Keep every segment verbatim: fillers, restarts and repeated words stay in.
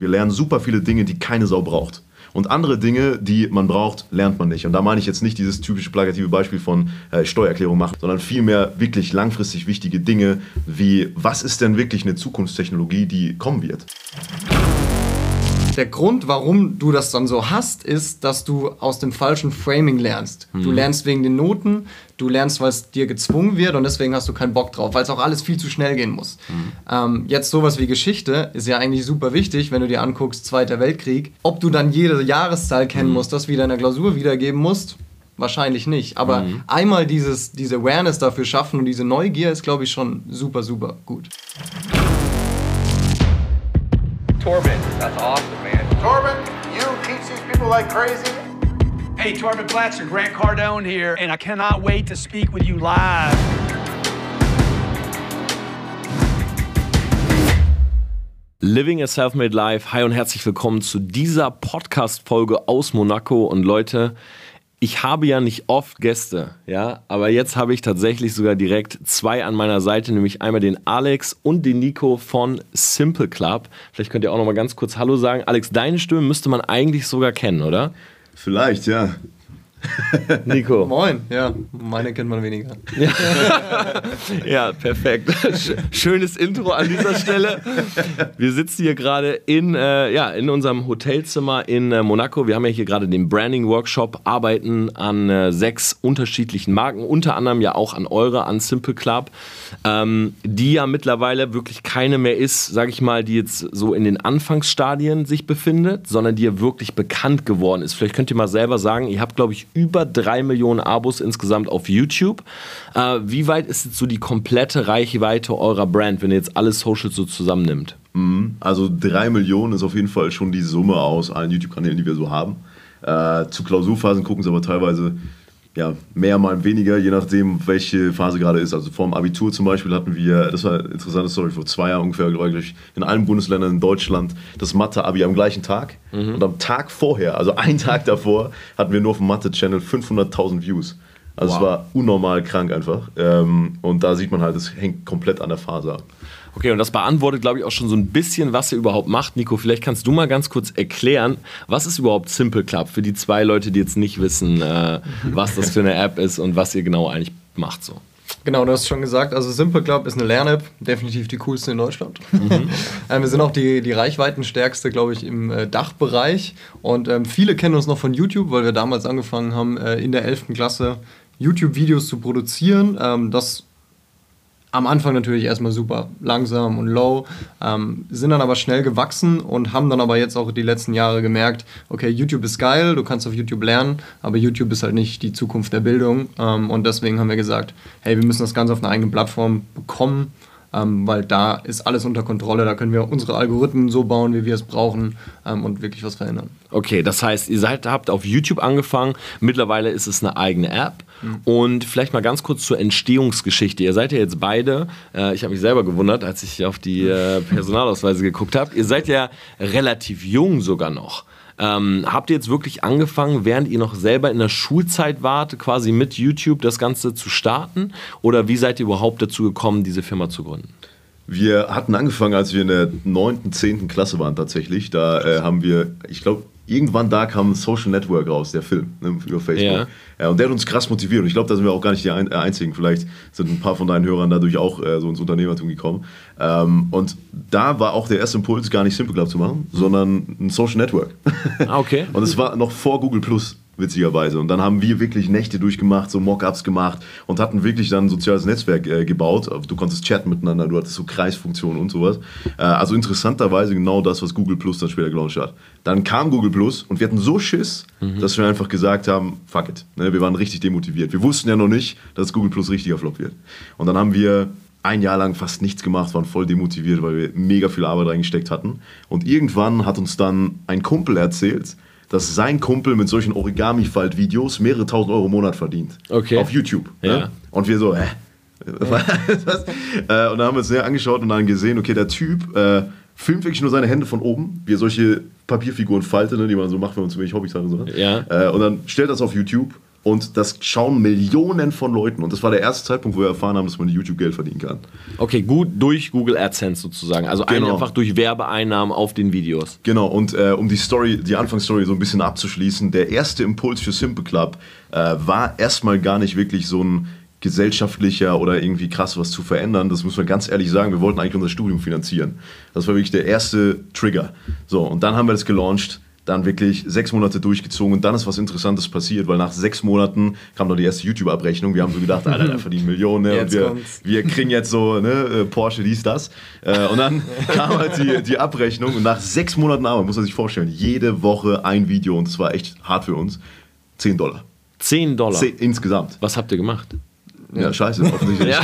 Wir lernen super viele Dinge, die keine Sau braucht. Und andere Dinge, die man braucht, lernt man nicht. Und da meine ich jetzt nicht dieses typische plakative Beispiel von äh, Steuererklärung machen, sondern vielmehr wirklich langfristig wichtige Dinge wie, was ist denn wirklich eine Zukunftstechnologie, die kommen wird? Der Grund, warum du das dann so hast, ist, dass du aus dem falschen Framing lernst. Mhm. Du lernst wegen den Noten, du lernst, weil es dir gezwungen wird und deswegen hast du keinen Bock drauf, weil es auch alles viel zu schnell gehen muss. Mhm. Ähm, jetzt sowas wie Geschichte ist ja eigentlich super wichtig, wenn du dir anguckst, Zweiter Weltkrieg. Ob du dann jede Jahreszahl kennen mhm. musst, das wieder in der Klausur wiedergeben musst, wahrscheinlich nicht. Aber mhm. einmal dieses, diese Awareness dafür schaffen und diese Neugier ist, glaube ich, schon super, super gut. Torben, that's awesome, man. Torben, you teach these people like crazy. Hey, Torben Blatcher, Grant Cardone here, and I cannot wait to speak with you live. Living a Self-Made Life. Hi und herzlich willkommen zu dieser Podcast-Folge aus Monaco. Und Leute, ich habe ja nicht oft Gäste, ja, aber jetzt habe ich tatsächlich sogar direkt zwei an meiner Seite, nämlich einmal den Alex und den Nico von Simple Club. Vielleicht könnt ihr auch noch mal ganz kurz Hallo sagen. Alex, deine Stimme müsste man eigentlich sogar kennen, oder? Vielleicht, ja. Nico. Moin, ja, meine kennt man weniger. Ja, ja, perfekt. Schönes Intro an dieser Stelle. Wir sitzen hier gerade in, äh, ja, in unserem Hotelzimmer in äh, Monaco. Wir haben ja hier gerade den Branding-Workshop, arbeiten an äh, sechs unterschiedlichen Marken, unter anderem ja auch an eure, an Simple Club, ähm, die ja mittlerweile wirklich keine mehr ist, sage ich mal, die jetzt so in den Anfangsstadien sich befindet, sondern die ja wirklich bekannt geworden ist. Vielleicht könnt ihr mal selber sagen, ihr habt, glaube ich, über drei Millionen Abos insgesamt auf YouTube. Äh, wie weit ist jetzt so die komplette Reichweite eurer Brand, wenn ihr jetzt alle Socials so zusammennimmt? Also drei Millionen ist auf jeden Fall schon die Summe aus allen YouTube-Kanälen, die wir so haben. Äh, zu Klausurphasen gucken sie aber teilweise ja, mehr, mal weniger, je nachdem, welche Phase gerade ist. Also vor dem Abitur zum Beispiel hatten wir, das war eine interessante Story, vor zwei Jahren ungefähr, glaube ich, in allen Bundesländern in Deutschland das Mathe-Abi am gleichen Tag. Mhm. Und am Tag vorher, also einen Tag davor, hatten wir nur auf dem Mathe-Channel fünfhunderttausend Views. Also wow. Es war unnormal krank einfach. Und da sieht man halt, es hängt komplett an der Phase ab. Okay, und das beantwortet, glaube ich, auch schon so ein bisschen, was ihr überhaupt macht. Nico, vielleicht kannst du mal ganz kurz erklären, was ist überhaupt Simple Club für die zwei Leute, die jetzt nicht wissen, äh, was das für eine App ist und was ihr genau eigentlich macht so. Genau, du hast schon gesagt, also Simple Club ist eine Lern-App, definitiv die coolste in Deutschland. Mhm. ähm, wir sind auch die, die reichweitenstärkste, glaube ich, im äh, Dachbereich und ähm, viele kennen uns noch von YouTube, weil wir damals angefangen haben, äh, in der elften Klasse YouTube-Videos zu produzieren. Ähm, das am Anfang natürlich erstmal super langsam und low, ähm, sind dann aber schnell gewachsen und haben dann aber jetzt auch die letzten Jahre gemerkt, okay, YouTube ist geil, du kannst auf YouTube lernen, aber YouTube ist halt nicht die Zukunft der Bildung, ähm, und deswegen haben wir gesagt, hey, wir müssen das Ganze auf einer eigenen Plattform bekommen, ähm, weil da ist alles unter Kontrolle, da können wir unsere Algorithmen so bauen, wie wir es brauchen, ähm, und wirklich was verändern. Okay, das heißt, ihr seid, habt auf YouTube angefangen, mittlerweile ist es eine eigene App. Und vielleicht mal ganz kurz zur Entstehungsgeschichte. Ihr seid ja jetzt beide, äh, ich habe mich selber gewundert, als ich auf die äh, Personalausweise geguckt habe, ihr seid ja relativ jung sogar noch. Ähm, habt ihr jetzt wirklich angefangen, während ihr noch selber in der Schulzeit wart, quasi mit YouTube das Ganze zu starten? Oder wie seid ihr überhaupt dazu gekommen, diese Firma zu gründen? Wir hatten angefangen, als wir in der neunten, zehnten Klasse waren tatsächlich. Da äh, haben wir, ich glaube, irgendwann da kam Social Network raus, der Film, ne, über Facebook. Ja. Ja, und der hat uns krass motiviert. Und ich glaube, da sind wir auch gar nicht die ein- Einzigen. Vielleicht sind ein paar von deinen Hörern dadurch auch äh, so ins Unternehmertum gekommen. Ähm, und da war auch der erste Impuls, gar nicht Simple Club zu machen, mhm. sondern ein Social Network. Ah, okay. Und es war noch vor Google Plus. Witzigerweise. Und dann haben wir wirklich Nächte durchgemacht, so Mockups gemacht und hatten wirklich dann ein soziales Netzwerk äh, gebaut. Du konntest chatten miteinander, du hattest so Kreisfunktionen und sowas. Äh, also interessanterweise genau das, was Google Plus dann später gelauncht hat. Dann kam Google Plus und wir hatten so Schiss, mhm. dass wir einfach gesagt haben, fuck it. Ne, wir waren richtig demotiviert. Wir wussten ja noch nicht, dass Google Plus richtiger Flop wird. Und dann haben wir ein Jahr lang fast nichts gemacht, waren voll demotiviert, weil wir mega viel Arbeit reingesteckt hatten. Und irgendwann hat uns dann ein Kumpel erzählt, dass sein Kumpel mit solchen Origami-Falt-Videos mehrere tausend Euro im Monat verdient. Okay. Auf YouTube. Ja. Ne? Und wir so, hä? Was? äh, und dann haben wir uns näher angeschaut und dann gesehen, okay, der Typ äh, filmt wirklich nur seine Hände von oben, wie er solche Papierfiguren faltet, ne, die man so macht, wenn man zu wenig Hobbys hat und so. Ja. Äh, und dann stellt das auf YouTube Und das schauen Millionen von Leuten. Und das war der erste Zeitpunkt, wo wir erfahren haben, dass man YouTube Geld verdienen kann. Okay, gut durch Google AdSense sozusagen. Also Genau. einfach durch Werbeeinnahmen auf den Videos. Genau, und äh, um die Story, die Anfangsstory so ein bisschen abzuschließen, der erste Impuls für Simple Club äh, war erstmal gar nicht wirklich so ein gesellschaftlicher oder irgendwie krass was zu verändern. Das muss man ganz ehrlich sagen, wir wollten eigentlich unser Studium finanzieren. Das war wirklich der erste Trigger. So, und dann haben wir das gelauncht. Dann wirklich sechs Monate durchgezogen und dann ist was Interessantes passiert, weil nach sechs Monaten kam noch die erste YouTube-Abrechnung. Wir haben so gedacht, Alter, der verdient Millionen, ne? Und wir, wir kriegen jetzt so ne, Porsche, dies, das. Äh, und dann kam halt die, die Abrechnung und nach sechs Monaten Arbeit, muss man sich vorstellen, jede Woche ein Video und das war echt hart für uns, zehn Dollar. zehn Dollar? zehn insgesamt. Was habt ihr gemacht? Ja, scheiße, offensichtlich. Ja.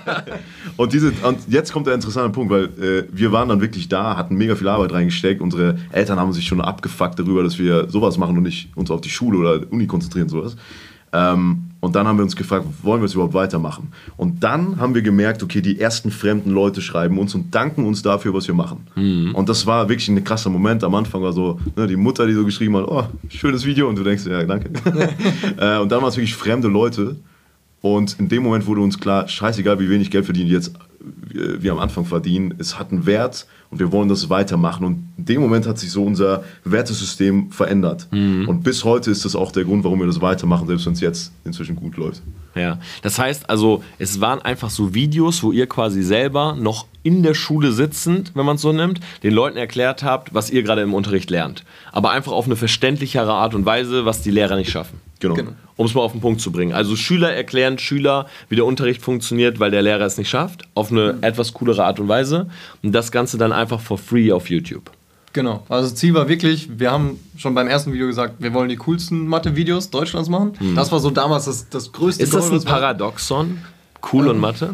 Und, diese, und jetzt kommt der interessante Punkt, weil äh, wir waren dann wirklich da, hatten mega viel Arbeit reingesteckt. Unsere Eltern haben sich schon abgefuckt darüber, dass wir sowas machen und nicht uns auf die Schule oder Uni konzentrieren, sowas. Ähm, und dann haben wir uns gefragt, wollen wir es überhaupt weitermachen? Und dann haben wir gemerkt, okay, die ersten fremden Leute schreiben uns und danken uns dafür, was wir machen. Mhm. Und das war wirklich ein krasser Moment. Am Anfang war so, ne, die Mutter, die so geschrieben hat, oh, schönes Video. Und du denkst, ja, danke. äh, und dann waren es wirklich fremde Leute. Und in dem Moment wurde uns klar, scheißegal, wie wenig Geld verdienen jetzt wir am Anfang verdienen, es hat einen Wert und wir wollen das weitermachen. Und in dem Moment hat sich so unser Wertesystem verändert. Mhm. Und bis heute ist das auch der Grund, warum wir das weitermachen, selbst wenn es jetzt inzwischen gut läuft. Ja, das heißt also, es waren einfach so Videos, wo ihr quasi selber noch in der Schule sitzend, wenn man es so nimmt, den Leuten erklärt habt, was ihr gerade im Unterricht lernt. Aber einfach auf eine verständlichere Art und Weise, was die Lehrer nicht schaffen. Genau. Genau. Um es mal auf den Punkt zu bringen. Also Schüler erklären Schüler, wie der Unterricht funktioniert, weil der Lehrer es nicht schafft, auf eine mhm. etwas coolere Art und Weise. Und das Ganze dann einfach for free auf YouTube. Genau, also das Ziel war wirklich, wir haben schon beim ersten Video gesagt, wir wollen die coolsten Mathe-Videos Deutschlands machen. Mhm. Das war so damals das, das größte Ist das ein Paradoxon? Cool ähm, und Mathe?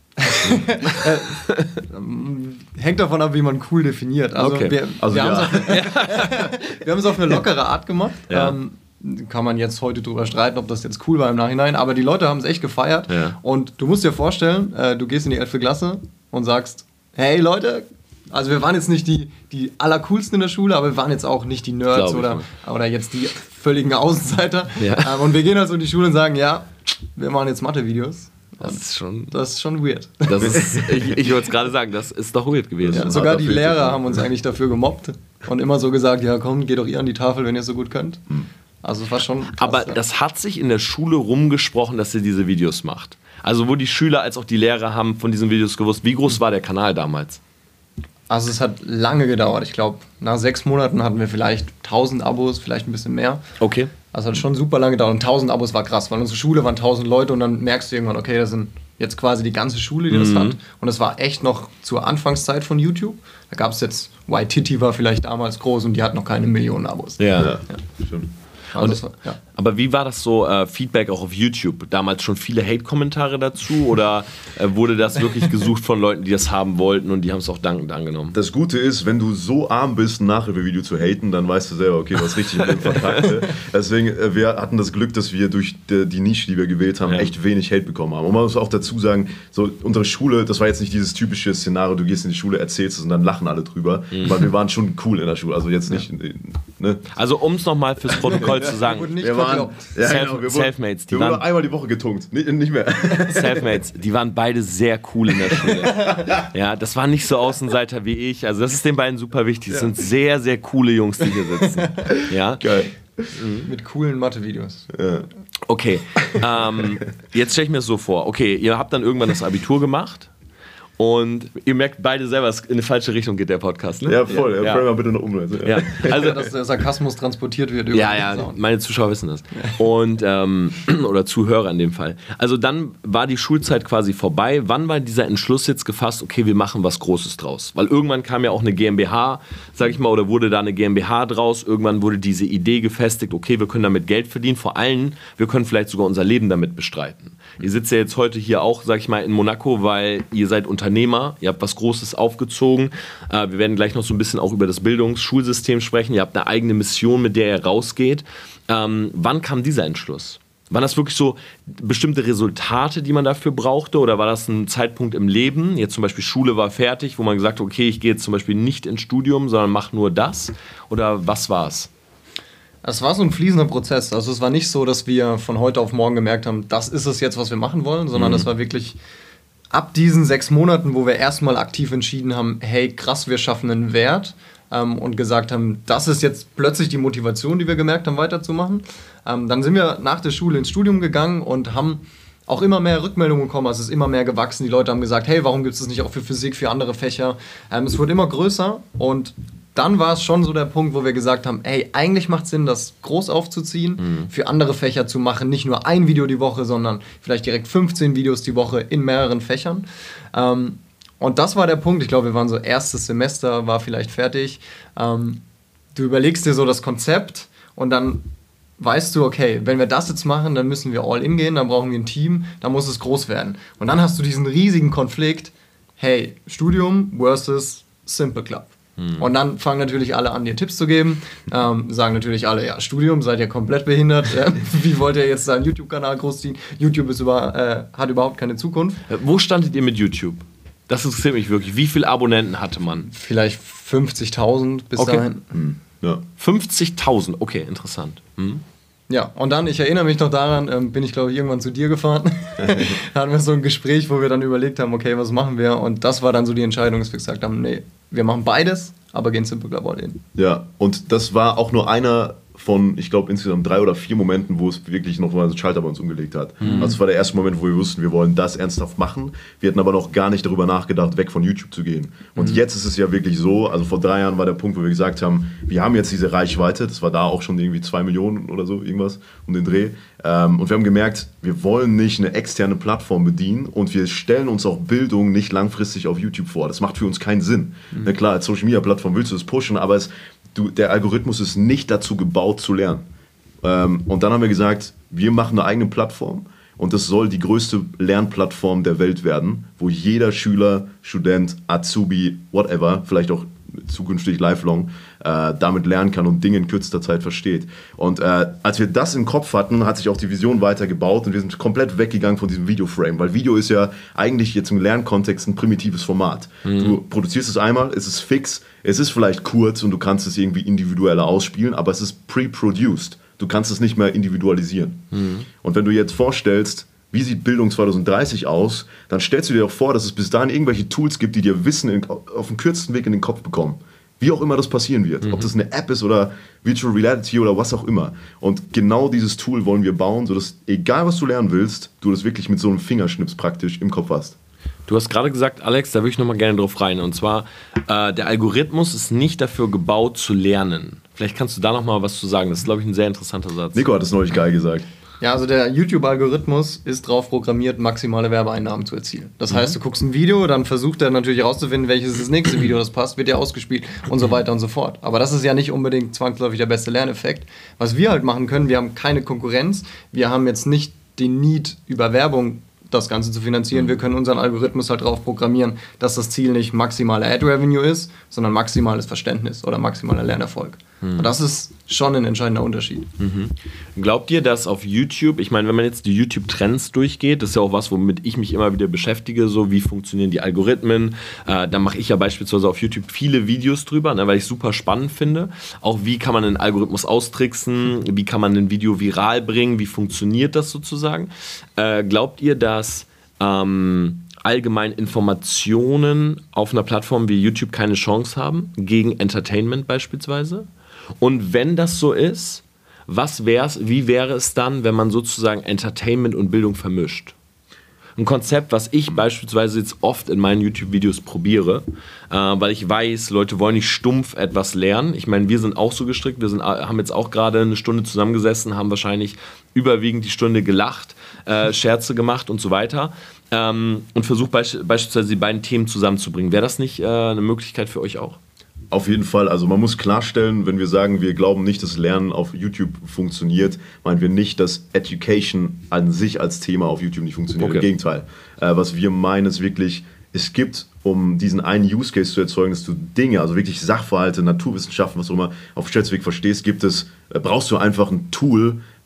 Hängt davon ab, wie man cool definiert. Also okay. wir, also wir ja. haben es auf eine lockere Art gemacht. Ja. Ähm, kann man jetzt heute drüber streiten, ob das jetzt cool war im Nachhinein, aber die Leute haben es echt gefeiert. Ja. Und du musst dir vorstellen, äh, du gehst in die elfte Klasse und sagst, hey Leute, also wir waren jetzt nicht die, die allercoolsten in der Schule, aber wir waren jetzt auch nicht die Nerds oder, oder jetzt die völligen Außenseiter. Ja. Ähm, und wir gehen also in die Schule und sagen, ja, wir machen jetzt Mathe-Videos. Das ist schon, das ist schon weird. Das ist, ich ich wollte es gerade sagen, das ist doch weird gewesen. Ja, sogar die Lehrer haben uns eigentlich dafür gemobbt und immer so gesagt, ja komm, geht doch ihr an die Tafel, wenn ihr es so gut könnt. Also es war schon krass, aber ja. das hat sich in der Schule rumgesprochen, dass ihr diese Videos macht. Also wo die Schüler als auch die Lehrer haben von diesen Videos gewusst. Wie groß war der Kanal damals? Also es hat lange gedauert. Ich glaube, nach sechs Monaten hatten wir vielleicht tausend Abos, vielleicht ein bisschen mehr. Okay. Also es hat schon super lange gedauert. Und tausend Abos war krass, weil unsere Schule waren tausend Leute und dann merkst du irgendwann, okay, das sind jetzt quasi die ganze Schule, die das Mhm. hat. Und das war echt noch zur Anfangszeit von YouTube. Da gab es jetzt, Waititi war vielleicht damals groß und die hat noch keine Millionen Abos. Ja. Ja, stimmt. Also Und, das war, ja. Aber wie war das so, äh, Feedback auch auf YouTube? Damals schon viele Hate-Kommentare dazu oder äh, wurde das wirklich gesucht von Leuten, die das haben wollten und die haben es auch dankend angenommen? Das Gute ist, wenn du so arm bist, ein Nachhilfevideo zu haten, dann weißt du selber, okay, was richtig mit dem verkackt. Deswegen, äh, wir hatten das Glück, dass wir durch die, die Nische, die wir gewählt haben, Ja. echt wenig Hate bekommen haben. Und man muss auch dazu sagen, so unsere Schule, das war jetzt nicht dieses typische Szenario, du gehst in die Schule, erzählst es und dann lachen alle drüber, Mhm. weil wir waren schon cool in der Schule, also jetzt nicht, äh, ne? Also um es nochmal fürs Protokoll zu sagen, Wurden nicht Wir waren, geglaubt. ja, Self- genau, wir wurden, Selfmates, die wir wurden waren- einmal die Woche getunkt, nicht, nicht mehr. Selfmates, die waren beide sehr cool in der Schule. Ja, das waren nicht so Außenseiter wie ich. Also das ist den beiden super wichtig. Das sind sehr, sehr coole Jungs, die hier sitzen. Ja, Geil. Mit coolen Mathe-Videos. Ja. okay. Ähm, jetzt stelle ich mir das so vor. Okay, ihr habt dann irgendwann das Abitur gemacht und ihr merkt beide selber, es in eine falsche Richtung geht der Podcast, ne? Ja, voll. Ja. Ja. Frame mal bitte noch um. Also, Ja, also Dass der Sarkasmus transportiert wird über Ja, den ja, Sound. meine Zuschauer wissen das. Und, ähm, oder Zuhörer in dem Fall. Also dann war die Schulzeit quasi vorbei. Wann war dieser Entschluss jetzt gefasst, okay, wir machen was Großes draus? Weil irgendwann kam ja auch eine GmbH, sag ich mal, oder wurde da eine GmbH draus. Irgendwann wurde diese Idee gefestigt, okay, wir können damit Geld verdienen. Vor allem, wir können vielleicht sogar unser Leben damit bestreiten. Ihr sitzt ja jetzt heute hier auch, sag ich mal, in Monaco, weil ihr seid Unternehmer, ihr habt was Großes aufgezogen. Äh, wir werden gleich noch so ein bisschen auch über das Bildungsschulsystem sprechen. Ihr habt eine eigene Mission, mit der ihr rausgeht. Ähm, wann kam dieser Entschluss? Waren das wirklich so bestimmte Resultate, die man dafür brauchte? Oder war das ein Zeitpunkt im Leben? Jetzt zum Beispiel Schule war fertig, wo man gesagt hat, okay, ich gehe jetzt zum Beispiel nicht ins Studium, sondern mache nur das? Oder was war es? Es war so ein fließender Prozess. Also es war nicht so, dass wir von heute auf morgen gemerkt haben, das ist es jetzt, was wir machen wollen, sondern es mhm. war wirklich ab diesen sechs Monaten, wo wir erstmal aktiv entschieden haben, hey krass, wir schaffen einen Wert ähm, und gesagt haben, das ist jetzt plötzlich die Motivation, die wir gemerkt haben, weiterzumachen. Ähm, dann sind wir nach der Schule ins Studium gegangen und haben auch immer mehr Rückmeldungen bekommen, also es ist immer mehr gewachsen. Die Leute haben gesagt, hey, warum gibt es das nicht auch für Physik, für andere Fächer? Ähm, es wurde immer größer und dann war es schon so der Punkt, wo wir gesagt haben, hey, eigentlich macht es Sinn, das groß aufzuziehen, mhm. für andere Fächer zu machen, nicht nur ein Video die Woche, sondern vielleicht direkt fünfzehn Videos die Woche in mehreren Fächern. Ähm, und das war der Punkt, ich glaube, wir waren so erstes Semester, war vielleicht fertig. Ähm, du überlegst dir so das Konzept und dann weißt du, okay, wenn wir das jetzt machen, dann müssen wir all in gehen, dann brauchen wir ein Team, dann muss es groß werden. Und dann hast du diesen riesigen Konflikt, hey, Studium versus Simple Club. Hm. Und dann fangen natürlich alle an, dir Tipps zu geben, ähm, sagen natürlich alle, ja, Studium, seid ihr komplett behindert, äh, wie wollt ihr jetzt einen YouTube-Kanal großziehen? YouTube ist über, äh, hat überhaupt keine Zukunft. Wo standet ihr mit YouTube? Das interessiert mich wirklich. Wie viele Abonnenten hatte man? Vielleicht fünfzigtausend bis okay. dahin. Hm. Ja. fünfzigtausend, okay, interessant. Hm. Ja, und dann, ich erinnere mich noch daran, ähm, bin ich glaube ich irgendwann zu dir gefahren. Da hatten wir so ein Gespräch, wo wir dann überlegt haben, okay, was machen wir? Und das war dann so die Entscheidung, dass wir gesagt haben, nee, wir machen beides, aber gehen Simple Club all in. Ja, und das war auch nur einer von, ich glaube, insgesamt drei oder vier Momenten, wo es wirklich noch mal einen Schalter bei uns umgelegt hat. Mhm. Also es war der erste Moment, wo wir wussten, wir wollen das ernsthaft machen. Wir hatten aber noch gar nicht darüber nachgedacht, weg von YouTube zu gehen. Und mhm. jetzt ist es ja wirklich so, also vor drei Jahren war der Punkt, wo wir gesagt haben, wir haben jetzt diese Reichweite, das war da auch schon irgendwie zwei Millionen oder so, irgendwas um den Dreh. Ähm, und wir haben gemerkt, wir wollen nicht eine externe Plattform bedienen und wir stellen uns auch Bildung nicht langfristig auf YouTube vor. Das macht für uns keinen Sinn. Mhm. Na klar, als Social Media Plattform willst du das pushen, aber es Du, der Algorithmus ist nicht dazu gebaut zu lernen. Ähm, und dann haben wir gesagt, wir machen eine eigene Plattform und das soll die größte Lernplattform der Welt werden, wo jeder Schüler, Student, Azubi, whatever, vielleicht auch zukünftig lifelong, äh, damit lernen kann und Dinge in kürzester Zeit versteht. Und äh, als wir das im Kopf hatten, hat sich auch die Vision weitergebaut und wir sind komplett weggegangen von diesem Videoframe, weil Video ist ja eigentlich jetzt im Lernkontext ein primitives Format. Mhm. Du produzierst es einmal, es ist fix, es ist vielleicht kurz und du kannst es irgendwie individueller ausspielen, aber es ist pre-produced. Du kannst es nicht mehr individualisieren. Mhm. Und wenn du jetzt vorstellst, wie sieht Bildung zwanzig dreißig aus, dann stellst du dir auch vor, dass es bis dahin irgendwelche Tools gibt, die dir Wissen in, auf dem kürzesten Weg in den Kopf bekommen. Wie auch immer das passieren wird. Mhm. Ob das eine App ist oder Virtual Reality oder was auch immer. Und genau dieses Tool wollen wir bauen, sodass egal was du lernen willst, du das wirklich mit so einem Fingerschnips praktisch im Kopf hast. Du hast gerade gesagt, Alex, da würde ich nochmal gerne drauf rein. Und zwar, äh, der Algorithmus ist nicht dafür gebaut zu lernen. Vielleicht kannst du da nochmal was zu sagen. Das ist, glaube ich, ein sehr interessanter Satz. Nico hat es neulich geil gesagt. Ja, also der YouTube-Algorithmus ist darauf programmiert, maximale Werbeeinnahmen zu erzielen. Das heißt, du guckst ein Video, dann versucht er natürlich herauszufinden, welches ist das nächste Video, das passt, wird dir ausgespielt und so weiter und so fort. Aber das ist ja nicht unbedingt zwangsläufig der beste Lerneffekt. Was wir halt machen können, wir haben keine Konkurrenz, wir haben jetzt nicht den Need über Werbung das Ganze zu finanzieren. Wir können unseren Algorithmus halt darauf programmieren, dass das Ziel nicht maximale Ad-Revenue ist, sondern maximales Verständnis oder maximaler Lernerfolg. Mhm. Und das ist schon ein entscheidender Unterschied. Mhm. Glaubt ihr, dass auf YouTube, ich meine, wenn man jetzt die YouTube-Trends durchgeht, das ist ja auch was, womit ich mich immer wieder beschäftige, so wie funktionieren die Algorithmen, äh, da mache ich ja beispielsweise auf YouTube viele Videos drüber, ne, weil ich es super spannend finde. Auch wie kann man einen Algorithmus austricksen, wie kann man ein Video viral bringen, wie funktioniert das sozusagen? Äh, glaubt ihr, dass ähm, allgemein Informationen auf einer Plattform wie YouTube keine Chance haben, gegen Entertainment beispielsweise? Und wenn das so ist, was wär's, wie wäre es dann, wenn man sozusagen Entertainment und Bildung vermischt? Ein Konzept, was ich beispielsweise jetzt oft in meinen YouTube-Videos probiere, äh, weil ich weiß, Leute wollen nicht stumpf etwas lernen. Ich meine, wir sind auch so gestrickt, wir sind, haben jetzt auch gerade eine Stunde zusammengesessen, haben wahrscheinlich überwiegend die Stunde gelacht, äh, Scherze gemacht und so weiter ähm, und versucht beisch- beispielsweise die beiden Themen zusammenzubringen. Wäre das nicht äh, eine Möglichkeit für euch auch? Auf jeden Fall. Also man muss klarstellen, wenn wir sagen, wir glauben nicht, dass Lernen auf YouTube funktioniert, meinen wir nicht, dass Education an sich als Thema auf YouTube nicht funktioniert. Okay. Im Gegenteil. Äh, was wir meinen ist wirklich, es gibt, um diesen einen Use Case zu erzeugen, dass du Dinge, also wirklich Sachverhalte, Naturwissenschaften, was auch immer, auf Schätzweg verstehst, gibt es, äh, brauchst du einfach ein Tool,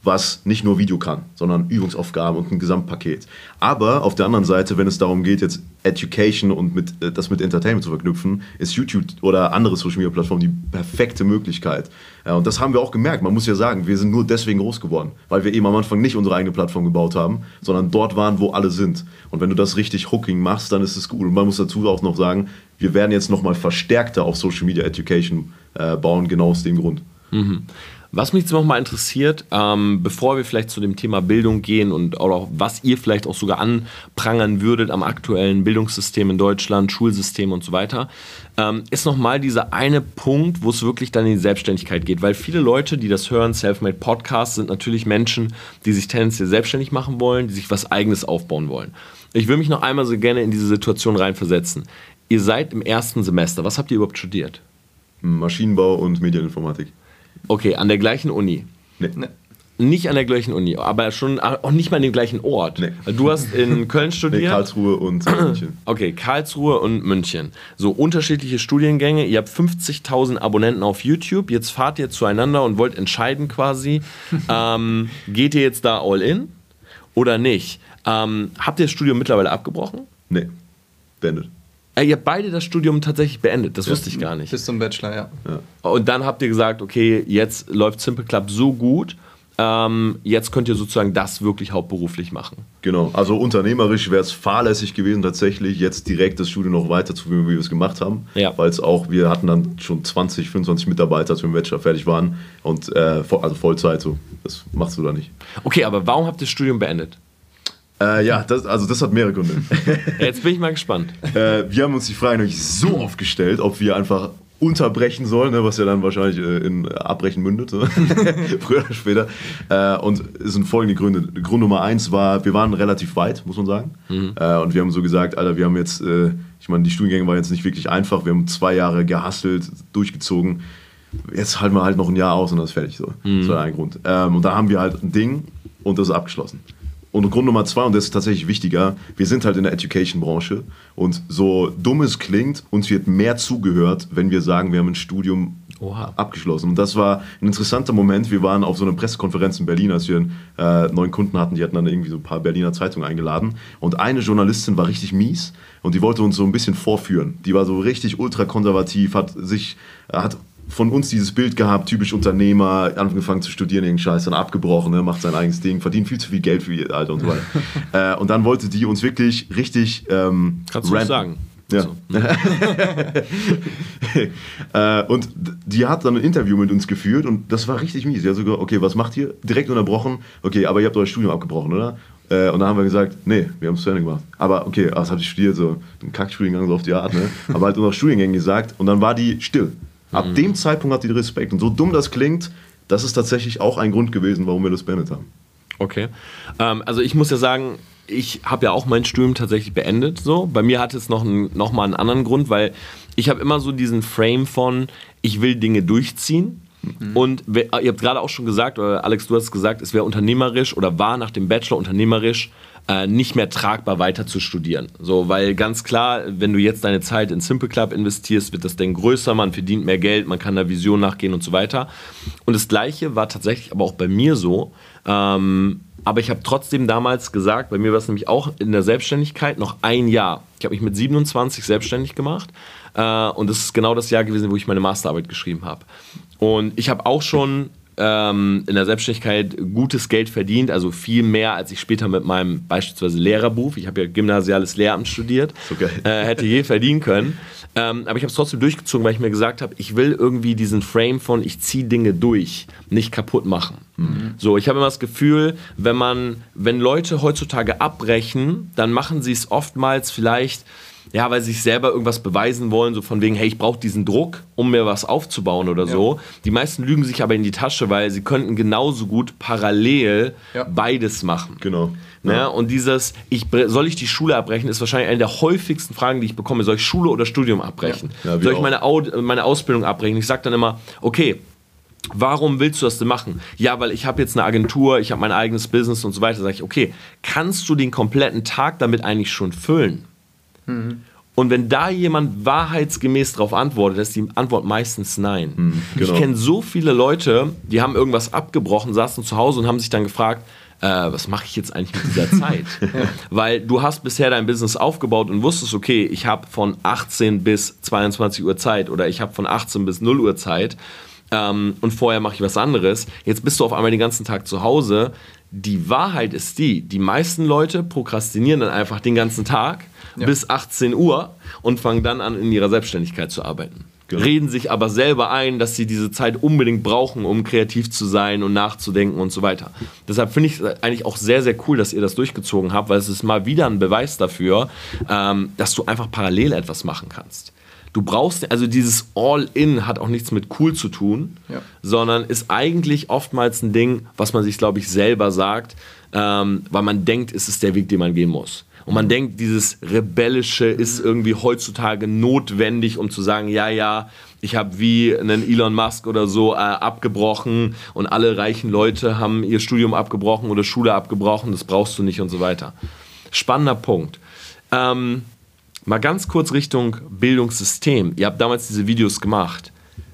was nicht nur Video kann, sondern Übungsaufgaben und ein Gesamtpaket. Aber auf der anderen Seite, wenn es darum geht, jetzt Education und mit, das mit Entertainment zu verknüpfen, ist YouTube oder andere Social-Media-Plattformen die perfekte Möglichkeit. Ja, und das haben wir auch gemerkt. Man muss ja sagen, wir sind nur deswegen groß geworden, weil wir eben am Anfang nicht unsere eigene Plattform gebaut haben, sondern dort waren, wo alle sind. Und wenn du das richtig Hooking machst, dann ist es gut. Und man muss dazu auch noch sagen, wir werden jetzt nochmal verstärkter auf Social-Media Education äh, bauen, genau aus dem Grund. Mhm. Was mich jetzt noch mal interessiert, ähm, bevor wir vielleicht zu dem Thema Bildung gehen und auch was ihr vielleicht auch sogar anprangern würdet am aktuellen Bildungssystem in Deutschland, Schulsystem und so weiter, ähm, ist nochmal dieser eine Punkt, wo es wirklich dann in die Selbstständigkeit geht. Weil viele Leute, die das hören, Selfmade Podcasts, sind natürlich Menschen, die sich tendenziell selbstständig machen wollen, die sich was Eigenes aufbauen wollen. Ich will mich noch einmal so gerne in diese Situation reinversetzen. Ihr seid im ersten Semester. Was habt ihr überhaupt studiert? Maschinenbau und Medieninformatik. Okay, an der gleichen Uni? Nee. Nee. Nicht an der gleichen Uni, aber schon auch nicht mal an dem gleichen Ort. Nee. Du hast in Köln studiert? Nee, Karlsruhe und äh, München. Okay, Karlsruhe und München. So unterschiedliche Studiengänge. Ihr habt fünfzigtausend Abonnenten auf YouTube. Jetzt fahrt ihr zueinander und wollt entscheiden quasi, ähm, geht ihr jetzt da all in oder nicht? Ähm, habt ihr das Studium mittlerweile abgebrochen? Nee, beendet. Äh, ihr habt beide das Studium tatsächlich beendet, das Ja. wusste ich gar nicht. Bis zum Bachelor, ja. Ja. Und dann habt ihr gesagt, okay, jetzt läuft Simple Club so gut, ähm, jetzt könnt ihr sozusagen das wirklich hauptberuflich machen. Genau, also unternehmerisch wäre es fahrlässig gewesen, tatsächlich jetzt direkt das Studium noch weiterzuführen, wie wir es gemacht haben. Ja. Weil es auch, wir hatten dann schon zwanzig, fünfundzwanzig Mitarbeiter, als wir im Bachelor fertig waren. Und äh, voll- also Vollzeit, so. Das machst du da nicht. Okay, aber warum habt ihr das Studium beendet? Äh, ja, das, also das hat mehrere Gründe. Jetzt bin ich mal gespannt. äh, wir haben uns die Frage nämlich so oft gestellt, ob wir einfach unterbrechen sollen, ne, was ja dann wahrscheinlich äh, in Abbrechen mündet, so. Früher oder später. Äh, und es sind folgende Gründe. Grund Nummer eins war, wir waren relativ weit, muss man sagen. Mhm. Äh, und wir haben so gesagt, Alter, wir haben jetzt, äh, ich meine, die Studiengänge waren jetzt nicht wirklich einfach, wir haben zwei Jahre gehustelt, durchgezogen. Jetzt halten wir halt noch ein Jahr aus und das ist fertig. So. Mhm. Das war ein Grund. Ähm, und da haben wir halt ein Ding und das ist abgeschlossen. Und Grund Nummer zwei, und das ist tatsächlich wichtiger, wir sind halt in der Education-Branche und so dumm es klingt, uns wird mehr zugehört, wenn wir sagen, wir haben ein Studium Oha. abgeschlossen. Und das war ein interessanter Moment. Wir waren auf so einer Pressekonferenz in Berlin, als wir einen äh, neuen Kunden hatten, die hatten dann irgendwie so ein paar Berliner Zeitungen eingeladen und eine Journalistin war richtig mies und die wollte uns so ein bisschen vorführen. Die war so richtig ultrakonservativ, hat sich, hat von uns dieses Bild gehabt, typisch Unternehmer, angefangen zu studieren, irgendeinen Scheiß, dann abgebrochen, ne, macht sein eigenes Ding, verdient viel zu viel Geld für ihr Alter und so weiter. äh, und dann wollte die uns wirklich richtig ähm, Kannst du sagen. Ja. äh, und die hat dann ein Interview mit uns geführt und das war richtig mies. Die hat sogar, okay, was macht ihr? Direkt unterbrochen, okay, aber ihr habt euer Studium abgebrochen, oder? Äh, und dann haben wir gesagt, nee, wir haben es zu Ende gemacht. Aber okay, was habt ihr studiert? So ein Kackstudiengang so auf die Art, ne? Aber halt nur noch Studiengänge gesagt und dann war die still. Ab mhm. dem Zeitpunkt hat die Respekt. Und so dumm das klingt, das ist tatsächlich auch ein Grund gewesen, warum wir das beendet haben. Okay. Ähm, also ich muss ja sagen, ich habe ja auch mein Studium tatsächlich beendet. So. Bei mir hat es noch, ein, noch mal einen anderen Grund, weil ich habe immer so diesen Frame von, ich will Dinge durchziehen. Mhm. Und ihr habt gerade auch schon gesagt, oder Alex, du hast gesagt, es wäre unternehmerisch oder war nach dem Bachelor unternehmerisch äh, nicht mehr tragbar weiter zu studieren. So, weil ganz klar, wenn du jetzt deine Zeit in Simple Club investierst, wird das Ding größer, man verdient mehr Geld, man kann der Vision nachgehen und so weiter. Und das Gleiche war tatsächlich aber auch bei mir so. Ähm, aber ich habe trotzdem damals gesagt, bei mir war es nämlich auch in der Selbstständigkeit noch ein Jahr. Ich habe mich mit siebenundzwanzig selbstständig gemacht äh, und das ist genau das Jahr gewesen, wo ich meine Masterarbeit geschrieben habe. Und ich habe auch schon ähm, in der Selbstständigkeit gutes Geld verdient, also viel mehr, als ich später mit meinem beispielsweise Lehrerberuf, ich habe ja gymnasiales Lehramt studiert, so geil. äh, hätte je verdienen können. Ähm, aber ich habe es trotzdem durchgezogen, weil ich mir gesagt habe, ich will irgendwie diesen Frame von ich ziehe Dinge durch, nicht kaputt machen. Mhm. So, ich habe immer das Gefühl, wenn man, wenn Leute heutzutage abbrechen, dann machen sie es oftmals vielleicht, ja, weil sie sich selber irgendwas beweisen wollen, so von wegen, hey, ich brauche diesen Druck, um mir was aufzubauen oder ja. so. Die meisten lügen sich aber in die Tasche, weil sie könnten genauso gut parallel ja. beides machen. Genau. Ja. Ja, und dieses, ich, soll ich die Schule abbrechen, ist wahrscheinlich eine der häufigsten Fragen, die ich bekomme. Soll ich Schule oder Studium abbrechen? Ja. Ja, soll ich meine, meine Ausbildung abbrechen? Ich sage dann immer, okay, warum willst du das denn machen? Ja, weil ich habe jetzt eine Agentur, ich habe mein eigenes Business und so weiter. Sage ich, okay, kannst du den kompletten Tag damit eigentlich schon füllen? Mhm. Und wenn da jemand wahrheitsgemäß darauf antwortet, ist die Antwort meistens nein. Mhm, genau. Ich kenne so viele Leute, die haben irgendwas abgebrochen, saßen zu Hause und haben sich dann gefragt, äh, was mache ich jetzt eigentlich mit dieser Zeit? Weil du hast bisher dein Business aufgebaut und wusstest, okay, ich habe von achtzehn bis zweiundzwanzig Uhr Zeit oder ich habe von achtzehn bis null Uhr Zeit ähm, und vorher mache ich was anderes. Jetzt bist du auf einmal den ganzen Tag zu Hause. Die Wahrheit ist die, die meisten Leute prokrastinieren dann einfach den ganzen Tag ja. bis achtzehn Uhr und fangen dann an, in ihrer Selbstständigkeit zu arbeiten. Genau. Reden sich aber selber ein, dass sie diese Zeit unbedingt brauchen, um kreativ zu sein und nachzudenken und so weiter. Deshalb finde ich es eigentlich auch sehr, sehr cool, dass ihr das durchgezogen habt, weil es ist mal wieder ein Beweis dafür, ähm, dass du einfach parallel etwas machen kannst. Du brauchst, also dieses All-In hat auch nichts mit cool zu tun, ja. sondern ist eigentlich oftmals ein Ding, was man sich, glaube ich, selber sagt, ähm, weil man denkt, es ist der Weg, den man gehen muss. Und man denkt, dieses Rebellische ist irgendwie heutzutage notwendig, um zu sagen, ja, ja, ich habe wie einen Elon Musk oder so äh, abgebrochen und alle reichen Leute haben ihr Studium abgebrochen oder Schule abgebrochen, das brauchst du nicht und so weiter. Spannender Punkt. Ähm, mal ganz kurz Richtung Bildungssystem. Ihr habt damals diese Videos gemacht,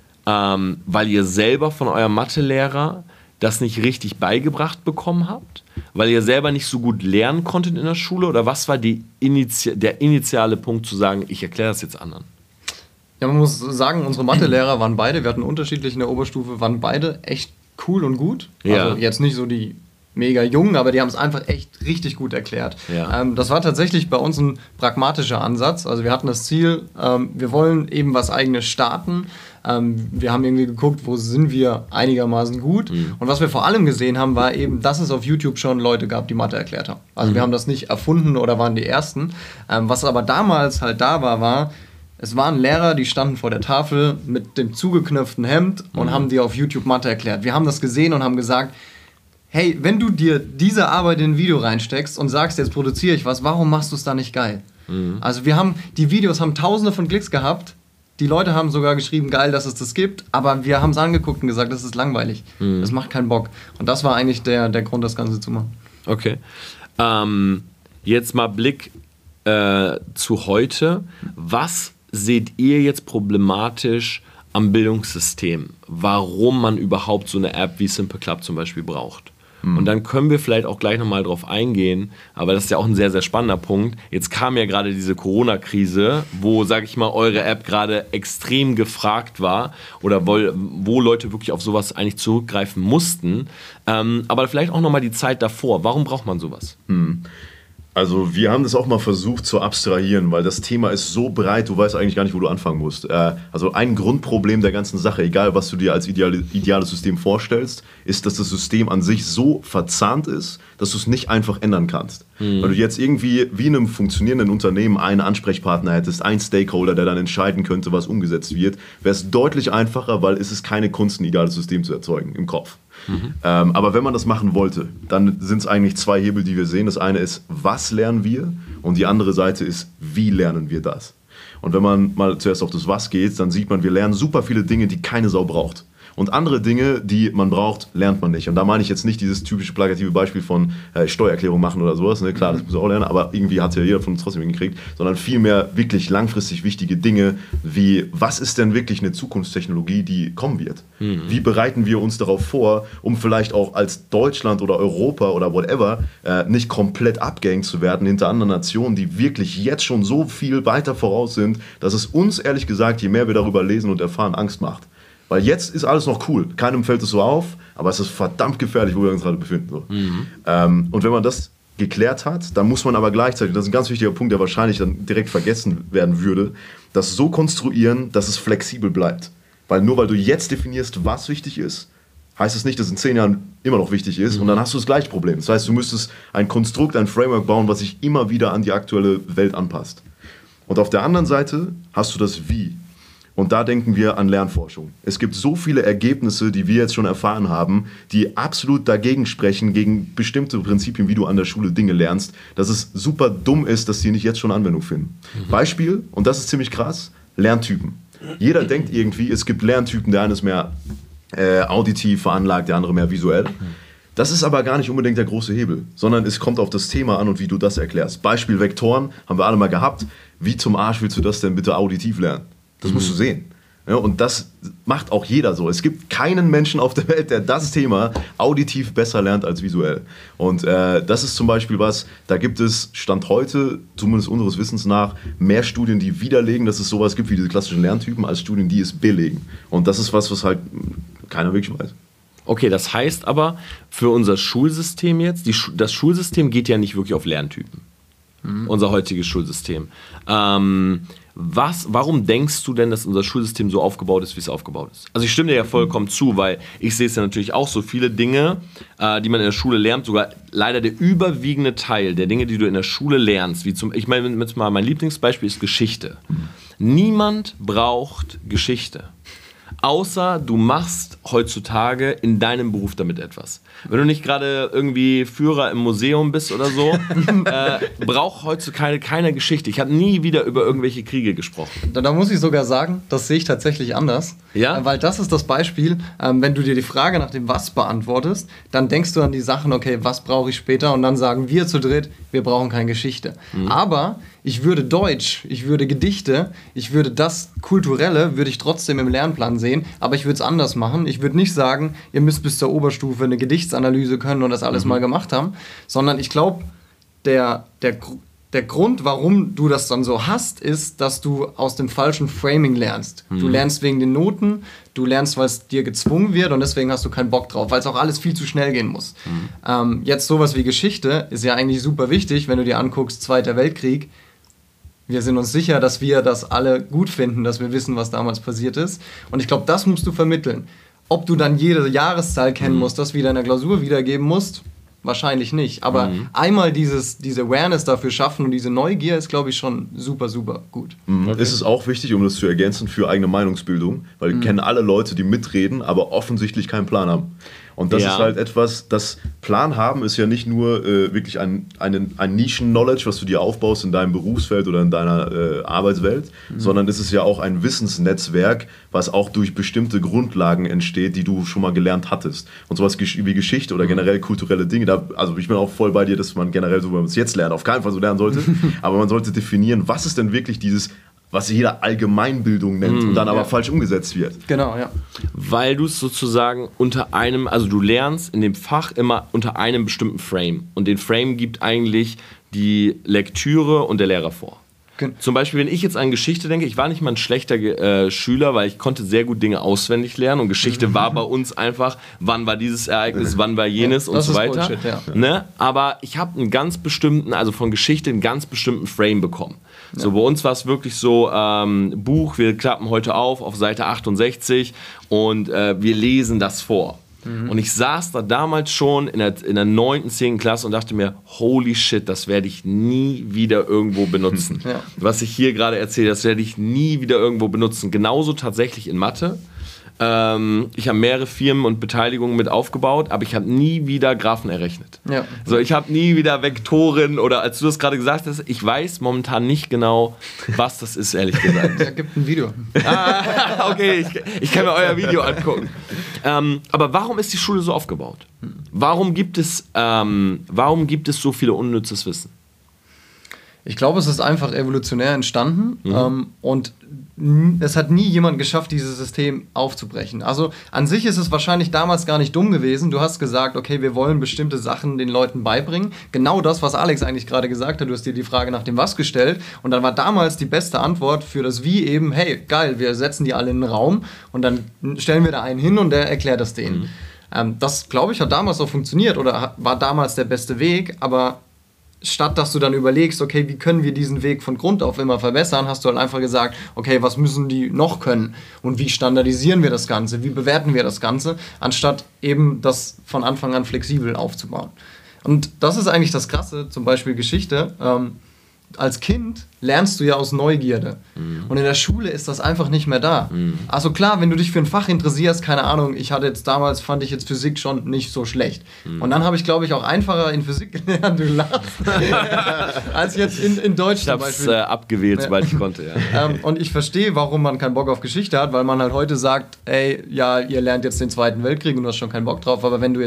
ähm, weil ihr selber von eurem Mathelehrer das nicht richtig beigebracht bekommen habt? Weil ihr selber nicht so gut lernen konntet in der Schule? Oder was war die Initi- der initiale Punkt zu sagen, ich erkläre das jetzt anderen? Ja, man muss sagen, unsere Mathelehrer waren beide, wir hatten unterschiedlich in der Oberstufe, waren beide echt cool und gut. Ja. Also jetzt nicht so die mega jungen, aber die haben es einfach echt richtig gut erklärt. Ja. Ähm, das war tatsächlich bei uns ein pragmatischer Ansatz. Also wir hatten das Ziel, ähm, wir wollen eben was Eigenes starten. Ähm, wir haben irgendwie geguckt, wo sind wir einigermaßen gut. Mhm. Und was wir vor allem gesehen haben, war eben, dass es auf YouTube schon Leute gab, die Mathe erklärt haben. Also mhm. wir haben das nicht erfunden oder waren die Ersten. Ähm, was aber damals halt da war, war, es waren Lehrer, die standen vor der Tafel mit dem zugeknöpften Hemd und mhm. haben dir auf YouTube Mathe erklärt. Wir haben das gesehen und haben gesagt, hey, wenn du dir diese Arbeit in ein Video reinsteckst und sagst, jetzt produziere ich was, warum machst du es da nicht geil? Mhm. Also wir haben, die Videos haben tausende von Klicks gehabt, die Leute haben sogar geschrieben, geil, dass es das gibt, aber wir haben es angeguckt und gesagt, das ist langweilig, mhm. das macht keinen Bock. Und das war eigentlich der, der Grund, das Ganze zu machen. Okay. Ähm, jetzt mal Blick äh, zu heute. Was seht ihr jetzt problematisch am Bildungssystem? Warum man überhaupt so eine App wie Simple Club zum Beispiel braucht? Und dann können wir vielleicht auch gleich nochmal drauf eingehen, aber das ist ja auch ein sehr, sehr spannender Punkt. Jetzt kam ja gerade diese Corona-Krise, wo, sag ich mal, eure App gerade extrem gefragt war oder wo, wo Leute wirklich auf sowas eigentlich zurückgreifen mussten. Ähm, aber vielleicht auch nochmal die Zeit davor. Warum braucht man sowas? Hm. Also wir haben das auch mal versucht zu abstrahieren, weil das Thema ist so breit, du weißt eigentlich gar nicht, wo du anfangen musst. Äh, also ein Grundproblem der ganzen Sache, egal was du dir als ideale, ideales System vorstellst, ist, dass das System an sich so verzahnt ist, dass du es nicht einfach ändern kannst. Mhm. Weil du jetzt irgendwie wie in einem funktionierenden Unternehmen einen Ansprechpartner hättest, einen Stakeholder, der dann entscheiden könnte, was umgesetzt wird, wäre es deutlich einfacher, weil es ist keine Kunst, ein ideales System zu erzeugen im Kopf. Mhm. Ähm, aber wenn man das machen wollte, dann sind es eigentlich zwei Hebel, die wir sehen. Das eine ist, was lernen wir? Und die andere Seite ist, wie lernen wir das? Und wenn man mal zuerst auf das Was geht, dann sieht man, wir lernen super viele Dinge, die keine Sau braucht. Und andere Dinge, die man braucht, lernt man nicht. Und da meine ich jetzt nicht dieses typische plakative Beispiel von äh, Steuererklärung machen oder sowas. Ne? Klar, das muss man auch lernen, aber irgendwie hat ja jeder von uns trotzdem hingekriegt. Sondern vielmehr wirklich langfristig wichtige Dinge wie, was ist denn wirklich eine Zukunftstechnologie, die kommen wird? Mhm. Wie bereiten wir uns darauf vor, um vielleicht auch als Deutschland oder Europa oder whatever äh, nicht komplett abgehängt zu werden hinter anderen Nationen, die wirklich jetzt schon so viel weiter voraus sind, dass es uns, ehrlich gesagt, je mehr wir darüber lesen und erfahren, Angst macht. Weil jetzt ist alles noch cool. Keinem fällt es so auf, aber es ist verdammt gefährlich, wo wir uns gerade befinden. So. Mhm. Ähm, und wenn man das geklärt hat, dann muss man aber gleichzeitig, das ist ein ganz wichtiger Punkt, der wahrscheinlich dann direkt vergessen werden würde, das so konstruieren, dass es flexibel bleibt. Weil nur weil du jetzt definierst, was wichtig ist, heißt es nicht, dass es in zehn Jahren immer noch wichtig ist. Mhm. Und dann hast du das gleiche Problem. Das heißt, du müsstest ein Konstrukt, ein Framework bauen, was sich immer wieder an die aktuelle Welt anpasst. Und auf der anderen Seite hast du das Wie. Und da denken wir an Lernforschung. Es gibt so viele Ergebnisse, die wir jetzt schon erfahren haben, die absolut dagegen sprechen, gegen bestimmte Prinzipien, wie du an der Schule Dinge lernst, dass es super dumm ist, dass die nicht jetzt schon Anwendung finden. Mhm. Beispiel, und das ist ziemlich krass, Lerntypen. Jeder denkt irgendwie, es gibt Lerntypen, der eine ist mehr äh, auditiv veranlagt, der andere mehr visuell. Das ist aber gar nicht unbedingt der große Hebel, sondern es kommt auf das Thema an und wie du das erklärst. Beispiel Vektoren haben wir alle mal gehabt. Wie zum Arsch willst du das denn bitte auditiv lernen? Das mhm. musst du sehen. Ja, und das macht auch jeder so. Es gibt keinen Menschen auf der Welt, der das Thema auditiv besser lernt als visuell. Und äh, das ist zum Beispiel was, da gibt es Stand heute, zumindest unseres Wissens nach, mehr Studien, die widerlegen, dass es sowas gibt wie diese klassischen Lerntypen, als Studien, die es belegen. Und das ist was, was halt keiner wirklich weiß. Okay, das heißt aber, für unser Schulsystem jetzt, die, das Schulsystem geht ja nicht wirklich auf Lerntypen. Mhm. Unser heutiges Schulsystem. Ähm, was, warum denkst du denn, dass unser Schulsystem so aufgebaut ist, wie es aufgebaut ist? Also ich stimme dir ja vollkommen zu, weil ich sehe es ja natürlich auch so, viele Dinge, äh, die man in der Schule lernt, sogar leider der überwiegende Teil der Dinge, die du in der Schule lernst, wie zum, ich meine, jetzt mal mein Lieblingsbeispiel ist Geschichte. Mhm. Niemand braucht Geschichte. Außer du machst heutzutage in deinem Beruf damit etwas. Wenn du nicht gerade irgendwie Führer im Museum bist oder so, äh, braucht heutzutage keine Geschichte. Ich habe nie wieder über irgendwelche Kriege gesprochen. Da, da muss ich sogar sagen, das sehe ich tatsächlich anders. Ja? Äh, weil das ist das Beispiel, ähm, wenn du dir die Frage nach dem Was beantwortest, dann denkst du an die Sachen, okay, was brauche ich später? Und dann sagen wir zu dritt, wir brauchen keine Geschichte. Mhm. Aber ich würde Deutsch, ich würde Gedichte, ich würde das Kulturelle, würde ich trotzdem im Lernplan sehen, aber ich würde es anders machen. Ich würde nicht sagen, ihr müsst bis zur Oberstufe eine Gedichtsanalyse können und das alles mhm. mal gemacht haben, sondern ich glaube, der, der, der Grund, warum du das dann so hast, ist, dass du aus dem falschen Framing lernst. Mhm. Du lernst wegen den Noten, du lernst, weil es dir gezwungen wird und deswegen hast du keinen Bock drauf, weil es auch alles viel zu schnell gehen muss. Mhm. Ähm, jetzt sowas wie Geschichte ist ja eigentlich super wichtig, wenn du dir anguckst, Zweiter Weltkrieg. Wir sind uns sicher, dass wir das alle gut finden, dass wir wissen, was damals passiert ist. Und ich glaube, das musst du vermitteln. Ob du dann jede Jahreszahl kennen mhm. musst, das wieder in der Klausur wiedergeben musst, wahrscheinlich nicht. Aber mhm. einmal dieses, diese Awareness dafür schaffen und diese Neugier ist, glaube ich, schon super, super gut. Mhm. Okay. Ist es auch wichtig, um das zu ergänzen, für eigene Meinungsbildung, weil mhm. kennen alle Leute, die mitreden, aber offensichtlich keinen Plan haben. Und das ja. ist halt etwas, das Plan haben ist ja nicht nur äh, wirklich ein, ein, ein Nischen-Knowledge, was du dir aufbaust in deinem Berufsfeld oder in deiner äh, Arbeitswelt, mhm. sondern es ist ja auch ein Wissensnetzwerk, was auch durch bestimmte Grundlagen entsteht, die du schon mal gelernt hattest. Und sowas wie Geschichte oder generell kulturelle Dinge, da, also ich bin auch voll bei dir, dass man generell, so wie man es jetzt lernt, auf keinen Fall so lernen sollte, aber man sollte definieren, was ist denn wirklich dieses, was jeder Allgemeinbildung nennt mm, und dann aber ja. falsch umgesetzt wird. Genau, ja. Weil du es sozusagen unter einem, also du lernst in dem Fach immer unter einem bestimmten Frame. Und den Frame gibt eigentlich die Lektüre und der Lehrer vor. Okay. Zum Beispiel, wenn ich jetzt an Geschichte denke, ich war nicht mal ein schlechter äh, Schüler, weil ich konnte sehr gut Dinge auswendig lernen und Geschichte mhm. war bei uns einfach, wann war dieses Ereignis, wann war jenes ja, und so weiter. Bullshit, ja. Ne? Aber ich habe einen ganz bestimmten, also von Geschichte einen ganz bestimmten Frame bekommen. Ja. So, bei uns war es wirklich so, ähm, Buch, wir klappen heute auf, auf Seite achtundsechzig und äh, wir lesen das vor. Mhm. Und ich saß da damals schon in der, in der neunten, zehnten Klasse und dachte mir, holy shit, das werde ich nie wieder irgendwo benutzen. Ja. Was ich hier gerade erzähle, das werde ich nie wieder irgendwo benutzen. Genauso tatsächlich in Mathe. Ähm, ich habe mehrere Firmen und Beteiligungen mit aufgebaut, aber ich habe nie wieder Graphen errechnet. Ja. So, ich habe nie wieder Vektoren oder als du das gerade gesagt hast, ich weiß momentan nicht genau, was das ist, ehrlich gesagt. Es gibt ein Video. Ah, okay, ich, ich kann mir euer Video angucken. Ähm, aber warum ist die Schule so aufgebaut? Warum gibt es, ähm, warum gibt es so viel unnützes Wissen? Ich glaube, es ist einfach evolutionär entstanden mhm. ähm, und es hat nie jemand geschafft, dieses System aufzubrechen. Also an sich ist es wahrscheinlich damals gar nicht dumm gewesen. Du hast gesagt, okay, wir wollen bestimmte Sachen den Leuten beibringen. Genau das, was Alex eigentlich gerade gesagt hat. Du hast dir die Frage nach dem Was gestellt und dann war damals die beste Antwort für das Wie eben, hey, geil, wir setzen die alle in einen Raum und dann stellen wir da einen hin und der erklärt das denen. Mhm. Ähm, das, glaube ich, hat damals auch funktioniert oder war damals der beste Weg, aber statt dass du dann überlegst, okay, wie können wir diesen Weg von Grund auf immer verbessern, hast du halt einfach gesagt, okay, was müssen die noch können und wie standardisieren wir das Ganze, wie bewerten wir das Ganze, anstatt eben das von Anfang an flexibel aufzubauen. Und das ist eigentlich das Krasse, zum Beispiel Geschichte. Ähm, als Kind lernst du ja aus Neugierde. Mhm. Und in der Schule ist das einfach nicht mehr da. Mhm. Also klar, wenn du dich für ein Fach interessierst, keine Ahnung, ich hatte jetzt damals, fand ich jetzt Physik schon nicht so schlecht. Mhm. Und dann habe ich, glaube ich, auch einfacher in Physik gelernt, du lachst, als jetzt in, in Deutsch zum Beispiel. Ich habe es äh, abgewählt, sobald ich konnte, ja. ähm, und ich verstehe, warum man keinen Bock auf Geschichte hat, weil man halt heute sagt, ey, ja, ihr lernt jetzt den Zweiten Weltkrieg und du hast schon keinen Bock drauf, aber wenn du jetzt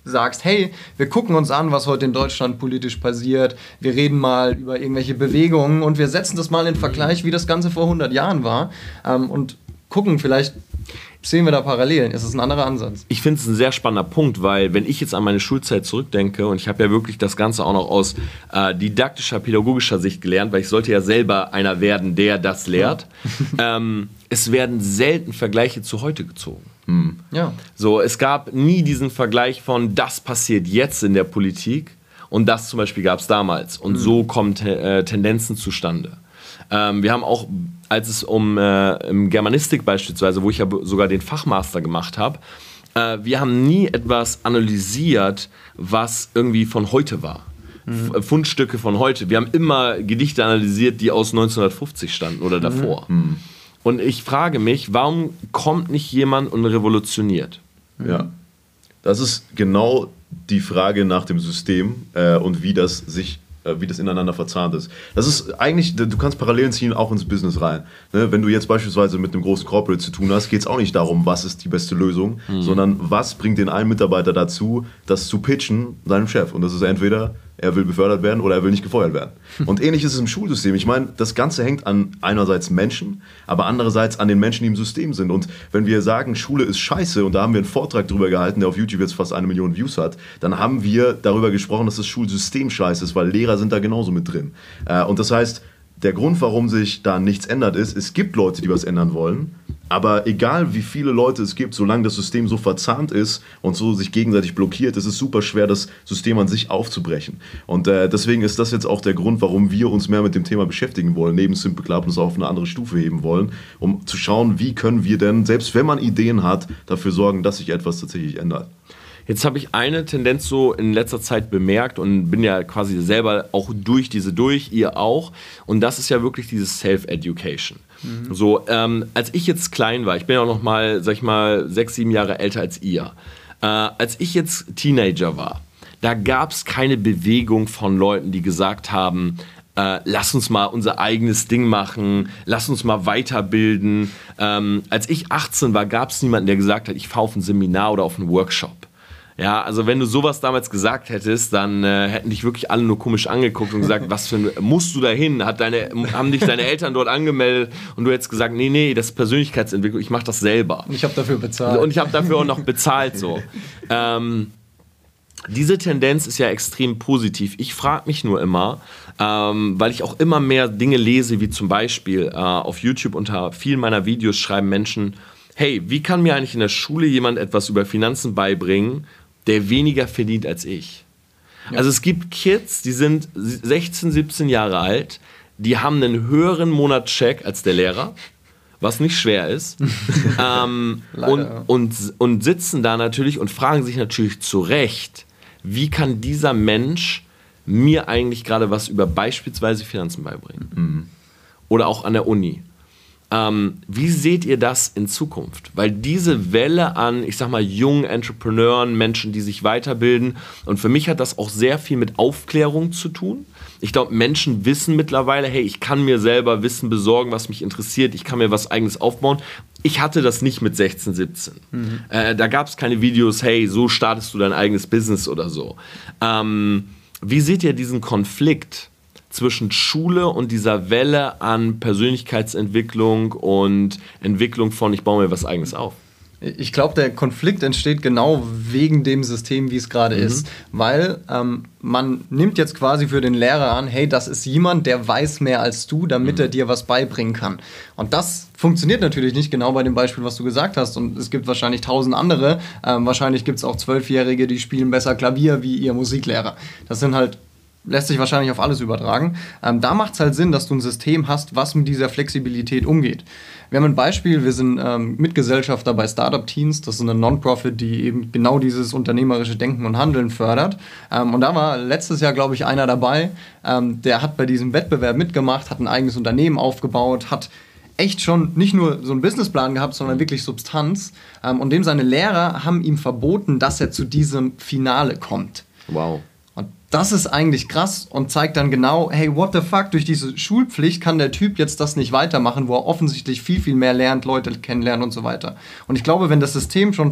sagst, hey, wir gucken uns an, was heute in Deutschland politisch passiert, wir reden mal über irgendwelche Bewegungen und wir setzen das mal in Vergleich, wie das Ganze vor hundert Jahren war ähm, und gucken, vielleicht sehen wir da Parallelen. Es ist ein anderer Ansatz. Ich finde es ein sehr spannender Punkt, weil wenn ich jetzt an meine Schulzeit zurückdenke und ich habe ja wirklich das Ganze auch noch aus äh, didaktischer, pädagogischer Sicht gelernt, weil ich sollte ja selber einer werden, der das lehrt. Ja. Ähm, es werden selten Vergleiche zu heute gezogen. Hm. Ja. So, es gab nie diesen Vergleich von, das passiert jetzt in der Politik und das zum Beispiel gab es damals. Und hm. so kommen te- äh, Tendenzen zustande. Ähm, wir haben auch, als es um äh, im Germanistik beispielsweise, wo ich ja sogar den Fachmaster gemacht habe, äh, wir haben nie etwas analysiert, was irgendwie von heute war. Mhm. F- Fundstücke von heute. Wir haben immer Gedichte analysiert, die aus neunzehnhundertfünfzig standen oder davor. Mhm. Und ich frage mich, warum kommt nicht jemand und revolutioniert? Ja, das ist genau die Frage nach dem System äh, und wie das sich wie das ineinander verzahnt ist. Das ist eigentlich, du kannst Parallelen ziehen auch ins Business rein. Ne? Wenn du jetzt beispielsweise mit einem großen Corporate zu tun hast, geht es auch nicht darum, was ist die beste Lösung, mhm. sondern was bringt den einen Mitarbeiter dazu, das zu pitchen seinem Chef. Und das ist entweder, er will befördert werden oder er will nicht gefeuert werden. Und ähnlich ist es im Schulsystem. Ich meine, das Ganze hängt an einerseits Menschen, aber andererseits an den Menschen, die im System sind. Und wenn wir sagen, Schule ist scheiße, und da haben wir einen Vortrag drüber gehalten, der auf YouTube jetzt fast eine Million Views hat, dann haben wir darüber gesprochen, dass das Schulsystem scheiße ist, weil Lehrer sind da genauso mit drin. Und das heißt, der Grund, warum sich da nichts ändert, ist, es gibt Leute, die was ändern wollen, aber egal wie viele Leute es gibt, solange das System so verzahnt ist und so sich gegenseitig blockiert, ist es super schwer, das System an sich aufzubrechen. Und äh, deswegen ist das jetzt auch der Grund, warum wir uns mehr mit dem Thema beschäftigen wollen, neben Simple Club und es auf eine andere Stufe heben wollen, um zu schauen, wie können wir denn, selbst wenn man Ideen hat, dafür sorgen, dass sich etwas tatsächlich ändert. Jetzt habe ich eine Tendenz so in letzter Zeit bemerkt und bin ja quasi selber auch durch diese durch, ihr auch. Und das ist ja wirklich dieses Self-Education. Mhm. So, ähm, als ich jetzt klein war, ich bin ja auch noch mal, sag ich mal, sechs, sieben Jahre älter als ihr. Äh, als ich jetzt Teenager war, da gab es keine Bewegung von Leuten, die gesagt haben, Äh, lass uns mal unser eigenes Ding machen, lass uns mal weiterbilden. Ähm, als ich achtzehn war, gab es niemanden, der gesagt hat, ich fahre auf ein Seminar oder auf einen Workshop. Ja, also wenn du sowas damals gesagt hättest, dann äh, hätten dich wirklich alle nur komisch angeguckt und gesagt, was für ein, musst du da hin? Hat deine, haben dich deine Eltern dort angemeldet und du hättest gesagt, nee, nee, das ist Persönlichkeitsentwicklung, ich mache das selber. Und ich habe dafür bezahlt. Und ich habe dafür auch noch bezahlt, so. ähm, Diese Tendenz ist ja extrem positiv. Ich frage mich nur immer, ähm, weil ich auch immer mehr Dinge lese, wie zum Beispiel äh, auf YouTube unter vielen meiner Videos schreiben Menschen, hey, wie kann mir eigentlich in der Schule jemand etwas über Finanzen beibringen, der weniger verdient als ich? Ja. Also es gibt Kids, die sind sechzehn, siebzehn Jahre alt, die haben einen höheren Monatscheck als der Lehrer, was nicht schwer ist, ähm, Leider, und, ja. und, und sitzen da natürlich und fragen sich natürlich zu Recht, wie kann dieser Mensch mir eigentlich gerade was über beispielsweise Finanzen beibringen? Mhm. Oder auch an der Uni. Ähm, wie seht ihr das in Zukunft? Weil diese Welle an, ich sag mal, jungen Entrepreneuren, Menschen, die sich weiterbilden, und für mich hat das auch sehr viel mit Aufklärung zu tun. Ich glaube, Menschen wissen mittlerweile, hey, ich kann mir selber Wissen besorgen, was mich interessiert, ich kann mir was Eigenes aufbauen. Ich hatte das nicht mit sechzehn, siebzehn. Mhm. Äh, da gab es keine Videos, hey, so startest du dein eigenes Business oder so. Ähm, wie seht ihr diesen Konflikt zwischen Schule und dieser Welle an Persönlichkeitsentwicklung und Entwicklung von, ich baue mir was Eigenes auf? Ich glaube, der Konflikt entsteht genau wegen dem System, wie es gerade mhm. ist. Weil ähm, man nimmt jetzt quasi für den Lehrer an, hey, das ist jemand, der weiß mehr als du, damit mhm. er dir was beibringen kann. Und das funktioniert natürlich nicht genau bei dem Beispiel, was du gesagt hast. Und es gibt wahrscheinlich tausend andere. Ähm, wahrscheinlich gibt es auch Zwölfjährige, die spielen besser Klavier wie ihr Musiklehrer. Das sind halt lässt sich wahrscheinlich auf alles übertragen. Ähm, da macht es halt Sinn, dass du ein System hast, was mit dieser Flexibilität umgeht. Wir haben ein Beispiel, wir sind ähm, Mitgesellschafter bei Startup Teens, das ist eine Non-Profit, die eben genau dieses unternehmerische Denken und Handeln fördert. Ähm, und da war letztes Jahr, glaube ich, einer dabei, ähm, der hat bei diesem Wettbewerb mitgemacht, hat ein eigenes Unternehmen aufgebaut, hat echt schon nicht nur so einen Businessplan gehabt, sondern wirklich Substanz. Ähm, und dem seine Lehrer haben ihm verboten, dass er zu diesem Finale kommt. Wow. Und das ist eigentlich krass und zeigt dann genau, hey, what the fuck, durch diese Schulpflicht kann der Typ jetzt das nicht weitermachen, wo er offensichtlich viel, viel mehr lernt, Leute kennenlernt und so weiter. Und ich glaube, wenn das System schon von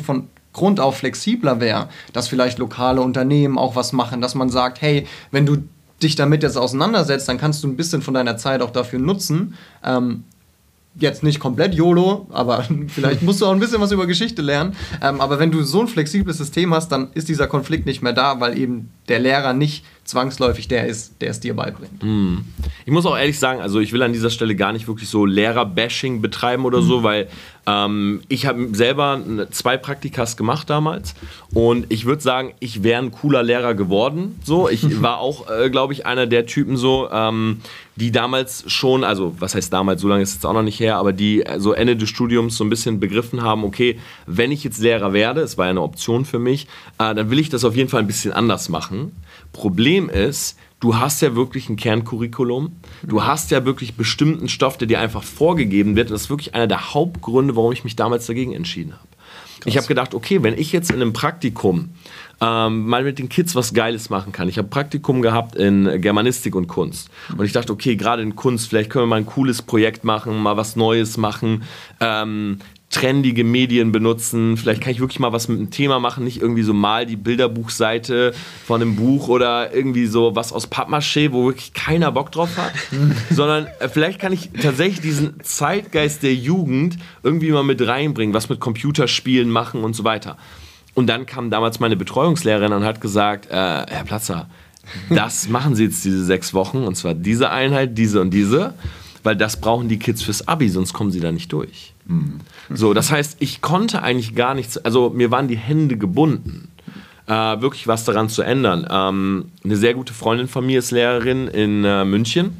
Grund auf flexibler wäre, dass vielleicht lokale Unternehmen auch was machen, dass man sagt, hey, wenn du dich damit jetzt auseinandersetzt, dann kannst du ein bisschen von deiner Zeit auch dafür nutzen. Ähm, jetzt nicht komplett YOLO, aber vielleicht musst du auch ein bisschen was über Geschichte lernen. Ähm, aber wenn du so ein flexibles System hast, dann ist dieser Konflikt nicht mehr da, weil eben der Lehrer nicht zwangsläufig der ist, der es dir beibringt. Hm. Ich muss auch ehrlich sagen, also ich will an dieser Stelle gar nicht wirklich so Lehrer-Bashing betreiben oder mhm. so, weil ähm, ich habe selber zwei Praktikas gemacht damals und ich würde sagen, ich wäre ein cooler Lehrer geworden. So, ich war auch, äh, glaube ich, einer der Typen so, ähm, die damals schon, also was heißt damals, so lange ist es jetzt auch noch nicht her, aber die so Ende des Studiums so ein bisschen begriffen haben, okay, wenn ich jetzt Lehrer werde, es war ja eine Option für mich, äh, dann will ich das auf jeden Fall ein bisschen anders machen. Problem ist, du hast ja wirklich ein Kerncurriculum, du hast ja wirklich bestimmten Stoff, der dir einfach vorgegeben wird. Das ist wirklich einer der Hauptgründe, warum ich mich damals dagegen entschieden habe. Krass. Ich habe gedacht, okay, wenn ich jetzt in einem Praktikum ähm, mal mit den Kids was Geiles machen kann. Ich habe Praktikum gehabt in Germanistik und Kunst. Und ich dachte, okay, gerade in Kunst, vielleicht können wir mal ein cooles Projekt machen, mal was Neues machen, ähm, trendige Medien benutzen, vielleicht kann ich wirklich mal was mit einem Thema machen, nicht irgendwie so mal die Bilderbuchseite von einem Buch oder irgendwie so was aus Pappmaché, wo wirklich keiner Bock drauf hat, sondern vielleicht kann ich tatsächlich diesen Zeitgeist der Jugend irgendwie mal mit reinbringen, was mit Computerspielen machen und so weiter. Und dann kam damals meine Betreuungslehrerin und hat gesagt, äh, Herr Platzer, das machen Sie jetzt diese sechs Wochen und zwar diese Einheit, diese und diese, weil das brauchen die Kids fürs Abi, sonst kommen sie da nicht durch. Mhm. So, das heißt, ich konnte eigentlich gar nichts, also mir waren die Hände gebunden, äh, wirklich was daran zu ändern. Ähm, eine sehr gute Freundin von mir ist Lehrerin in äh, München.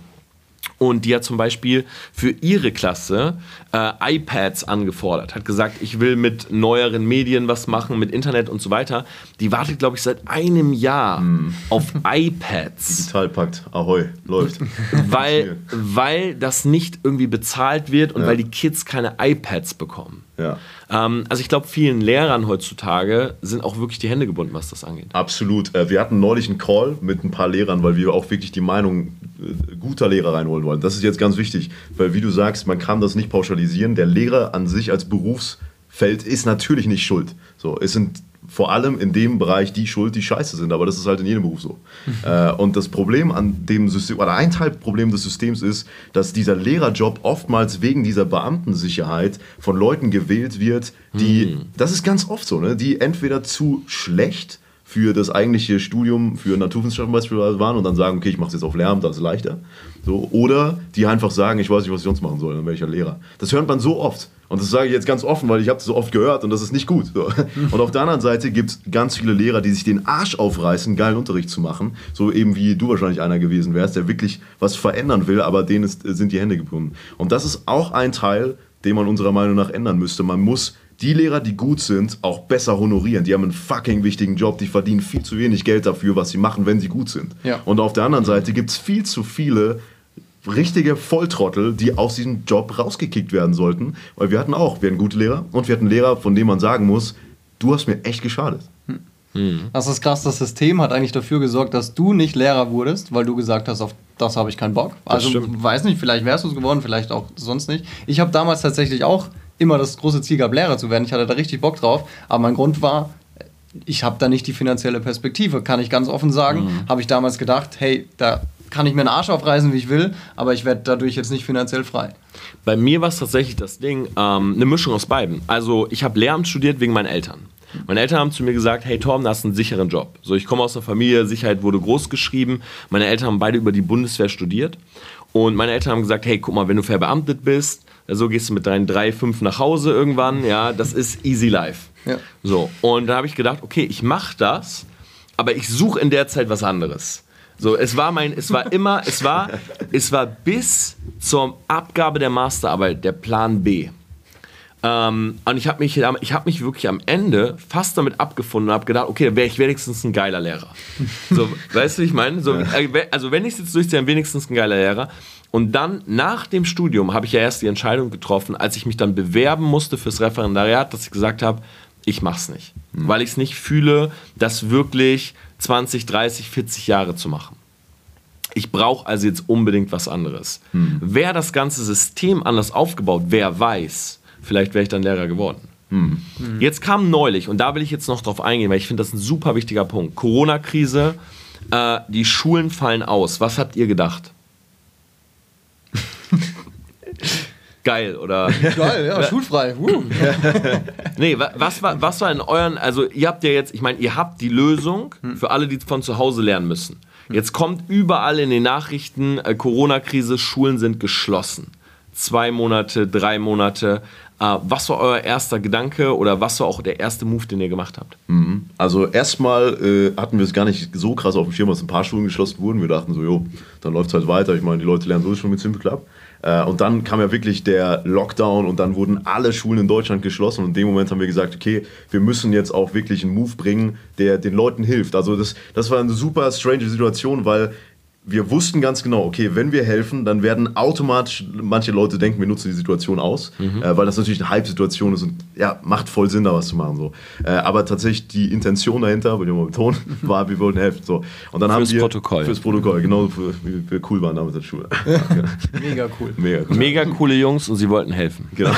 Und die hat zum Beispiel für ihre Klasse äh, iPads angefordert. Hat gesagt, ich will mit neueren Medien was machen, mit Internet und so weiter. Die wartet, glaube ich, seit einem Jahr mm. auf iPads. Digitalpakt, ahoi, läuft. Weil, weil das nicht irgendwie bezahlt wird und ja. weil die Kids keine iPads bekommen. Ja. Ähm, also ich glaube, vielen Lehrern heutzutage sind auch wirklich die Hände gebunden, was das angeht. Absolut. Wir hatten neulich einen Call mit ein paar Lehrern, weil wir auch wirklich die Meinung guter Lehrer reinholen wollen. Das ist jetzt ganz wichtig, weil wie du sagst, man kann das nicht pauschalisieren. Der Lehrer an sich als Berufsfeld ist natürlich nicht schuld. So, es sind vor allem in dem Bereich die schuld, die scheiße sind, aber das ist halt in jedem Beruf so. Mhm. Äh, und das Problem an dem System, oder ein Teilproblem des Systems ist, dass dieser Lehrerjob oftmals wegen dieser Beamtensicherheit von Leuten gewählt wird, die, mhm. das ist ganz oft so, ne, die entweder zu schlecht für das eigentliche Studium, für Naturwissenschaften beispielsweise waren und dann sagen, okay, ich mache es jetzt auf Lehramt, das ist leichter. So, oder die einfach sagen, ich weiß nicht, was ich sonst machen soll, dann wäre ich ja Lehrer. Das hört man so oft. Und das sage ich jetzt ganz offen, weil ich habe das so oft gehört und das ist nicht gut. So. Und auf der anderen Seite gibt es ganz viele Lehrer, die sich den Arsch aufreißen, geilen Unterricht zu machen. So eben wie du wahrscheinlich einer gewesen wärst, der wirklich was verändern will, aber denen ist, sind die Hände gebunden. Und das ist auch ein Teil, den man unserer Meinung nach ändern müsste. Man muss die Lehrer, die gut sind, auch besser honorieren. Die haben einen fucking wichtigen Job, die verdienen viel zu wenig Geld dafür, was sie machen, wenn sie gut sind. Ja. Und auf der anderen Seite gibt es viel zu viele richtige Volltrottel, die aus diesem Job rausgekickt werden sollten. Weil wir hatten auch, wir hatten gute Lehrer und wir hatten Lehrer, von denen man sagen muss, du hast mir echt geschadet. Hm. Das ist krass, das System hat eigentlich dafür gesorgt, dass du nicht Lehrer wurdest, weil du gesagt hast, auf das habe ich keinen Bock. Also weiß nicht, vielleicht wärst du es geworden, vielleicht auch sonst nicht. Ich habe damals tatsächlich auch immer das große Ziel gehabt, Lehrer zu werden. Ich hatte da richtig Bock drauf, aber mein Grund war, ich habe da nicht die finanzielle Perspektive, kann ich ganz offen sagen. Mhm. Habe ich damals gedacht, hey, da kann ich mir einen Arsch aufreißen, wie ich will, aber ich werde dadurch jetzt nicht finanziell frei. Bei mir war es tatsächlich das Ding, ähm, eine Mischung aus beiden. Also ich habe Lehramt studiert wegen meinen Eltern. Meine Eltern haben zu mir gesagt, hey Torben, du hast einen sicheren Job. So, ich komme aus einer Familie, Sicherheit wurde groß geschrieben. Meine Eltern haben beide über die Bundeswehr studiert. Und meine Eltern haben gesagt, hey, guck mal, wenn du verbeamtet bist, so gehst du mit deinen drei, fünf nach Hause irgendwann, ja, das ist easy life. Ja. So, und da habe ich gedacht, okay, ich mache das, aber ich suche in der Zeit was anderes. So, es war mein, es war immer, es war, es war bis zur Abgabe der Masterarbeit der Plan B. Ähm, und ich habe mich, ich hab mich wirklich am Ende fast damit abgefunden und habe gedacht, okay, dann wäre ich wenigstens ein geiler Lehrer. So, weißt du, wie ich meine? So, also wenn ich es jetzt durchziehe, dann wenigstens ein geiler Lehrer. Und dann, nach dem Studium, habe ich ja erst die Entscheidung getroffen, als ich mich dann bewerben musste fürs Referendariat, dass ich gesagt habe, ich mach's nicht. Mhm. Weil ich es nicht fühle, das wirklich zwanzig, dreißig, vierzig Jahre zu machen. Ich brauche also jetzt unbedingt was anderes. Mhm. Wäre das ganze System anders aufgebaut, wer weiß, vielleicht wäre ich dann Lehrer geworden. Hm. Jetzt kam neulich, und da will ich jetzt noch drauf eingehen, weil ich finde, das ist ein super wichtiger Punkt. Corona-Krise, äh, die Schulen fallen aus. Was habt ihr gedacht? Geil, oder? Geil, ja, schulfrei. Uh. Nee, wa- was war, was war in euren, also ihr habt ja jetzt, ich meine, ihr habt die Lösung für alle, die von zu Hause lernen müssen. Jetzt kommt überall in den Nachrichten, äh, Corona-Krise, Schulen sind geschlossen. Zwei Monate, drei Monate. Äh, was war euer erster Gedanke oder was war auch der erste Move, den ihr gemacht habt? Mhm. Also erstmal äh, hatten wir es gar nicht so krass auf dem Schirm, dass ein paar Schulen geschlossen wurden. Wir dachten so, jo, dann läuft es halt weiter. Ich meine, die Leute lernen sowieso schon mit Simple Club. Äh, und dann kam ja wirklich der Lockdown und dann wurden alle Schulen in Deutschland geschlossen. Und in dem Moment haben wir gesagt, okay, wir müssen jetzt auch wirklich einen Move bringen, der den Leuten hilft. Also das, das war eine super strange Situation, weil wir wussten ganz genau, okay, wenn wir helfen, dann werden automatisch manche Leute denken, wir nutzen die Situation aus, mhm. äh, weil das natürlich eine Hype-Situation ist und ja, macht voll Sinn, da was zu machen. So. Äh, aber tatsächlich die Intention dahinter, will ich mal betonen, war, wir wollten helfen. So. Und dann fürs haben wir, Protokoll. Fürs Protokoll, genau, für, wie wir cool waren da mit der Schule. Mega cool. Mega cool. Mega coole Jungs und sie wollten helfen. Genau.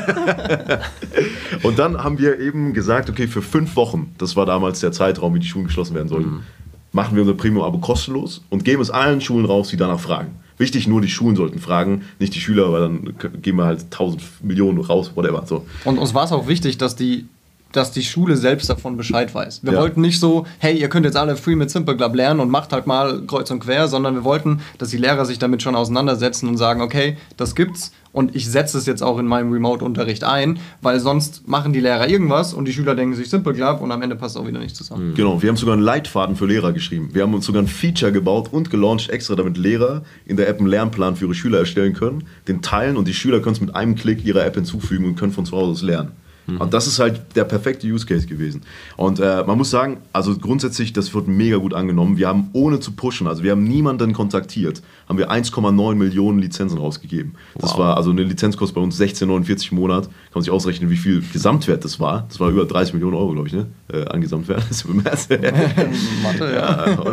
Und dann haben wir eben gesagt, okay, für fünf Wochen, das war damals der Zeitraum, wie die Schulen geschlossen werden sollten, mhm. machen wir unser Premium-Abo kostenlos und geben es allen Schulen raus, die danach fragen. Wichtig, nur die Schulen sollten fragen, nicht die Schüler, weil dann geben wir halt tausend Millionen raus, whatever. So. Und uns war es auch wichtig, dass die, dass die Schule selbst davon Bescheid weiß. Wir Ja. wollten nicht so, hey, ihr könnt jetzt alle free mit Simple Club lernen und macht halt mal kreuz und quer, sondern wir wollten, dass die Lehrer sich damit schon auseinandersetzen und sagen, okay, das gibt's und ich setze es jetzt auch in meinem Remote-Unterricht ein, weil sonst machen die Lehrer irgendwas und die Schüler denken sich Simple Club und am Ende passt es auch wieder nicht zusammen. Genau, wir haben sogar einen Leitfaden für Lehrer geschrieben. Wir haben uns sogar ein Feature gebaut und gelauncht extra, damit Lehrer in der App einen Lernplan für ihre Schüler erstellen können, den teilen und die Schüler können es mit einem Klick ihrer App hinzufügen und können von zu Hause aus lernen. Und das ist halt der perfekte Use Case gewesen. Und äh, man muss sagen, also grundsätzlich, das wird mega gut angenommen. Wir haben ohne zu pushen, also wir haben niemanden kontaktiert, haben wir eins Komma neun Millionen Lizenzen rausgegeben. Das Wow. war, also eine Lizenz kostet bei uns sechzehn Euro neunundvierzig im Monat. Kann man sich ausrechnen, wie viel Gesamtwert das war. Das war über dreißig Millionen Euro, glaube ich, ne? Äh, an Gesamtwert. Das ist bemerkt. Mathe, ja. Ja,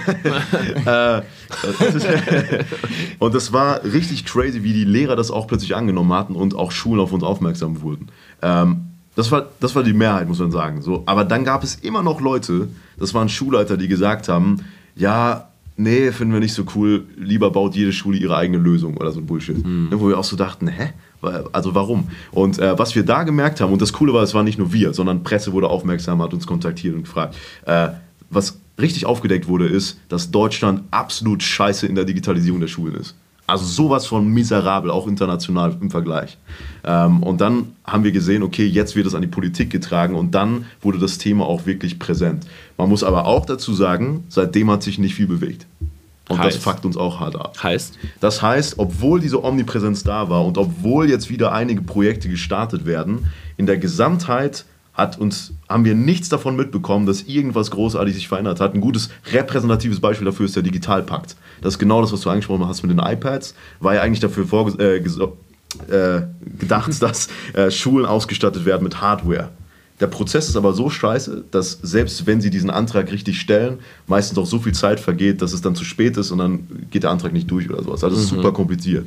oder? äh, das ist, und das war richtig crazy, wie die Lehrer das auch plötzlich angenommen hatten und auch Schulen auf uns aufmerksam wurden. Ähm, das, war, das war die Mehrheit, muss man sagen. So, aber dann gab es immer noch Leute, das waren Schulleiter, die gesagt haben, ja, nee, finden wir nicht so cool, lieber baut jede Schule ihre eigene Lösung oder so ein Bullshit. Mhm. Wo wir auch so dachten, hä? Also warum? Und äh, was wir da gemerkt haben, und das Coole war, es waren nicht nur wir, sondern Presse wurde aufmerksam, hat uns kontaktiert und gefragt, äh, was richtig aufgedeckt wurde, ist, dass Deutschland absolut scheiße in der Digitalisierung der Schulen ist. Also sowas von miserabel, auch international im Vergleich. Ähm, und dann haben wir gesehen, okay, jetzt wird es an die Politik getragen und dann wurde das Thema auch wirklich präsent. Man muss aber auch dazu sagen, seitdem hat sich nicht viel bewegt. Und Heißt? das fuckt uns auch hart ab. Heißt? Das heißt, obwohl diese Omnipräsenz da war und obwohl jetzt wieder einige Projekte gestartet werden, in der Gesamtheit hat uns, haben wir nichts davon mitbekommen, dass irgendwas großartig sich verändert hat. Ein gutes repräsentatives Beispiel dafür ist der Digitalpakt. Das ist genau das, was du angesprochen hast mit den iPads. War ja eigentlich dafür vorge- äh, ges- äh, gedacht, dass äh, Schulen ausgestattet werden mit Hardware. Der Prozess ist aber so scheiße, dass selbst wenn sie diesen Antrag richtig stellen, meistens auch so viel Zeit vergeht, dass es dann zu spät ist und dann geht der Antrag nicht durch oder sowas. Also es ist super kompliziert.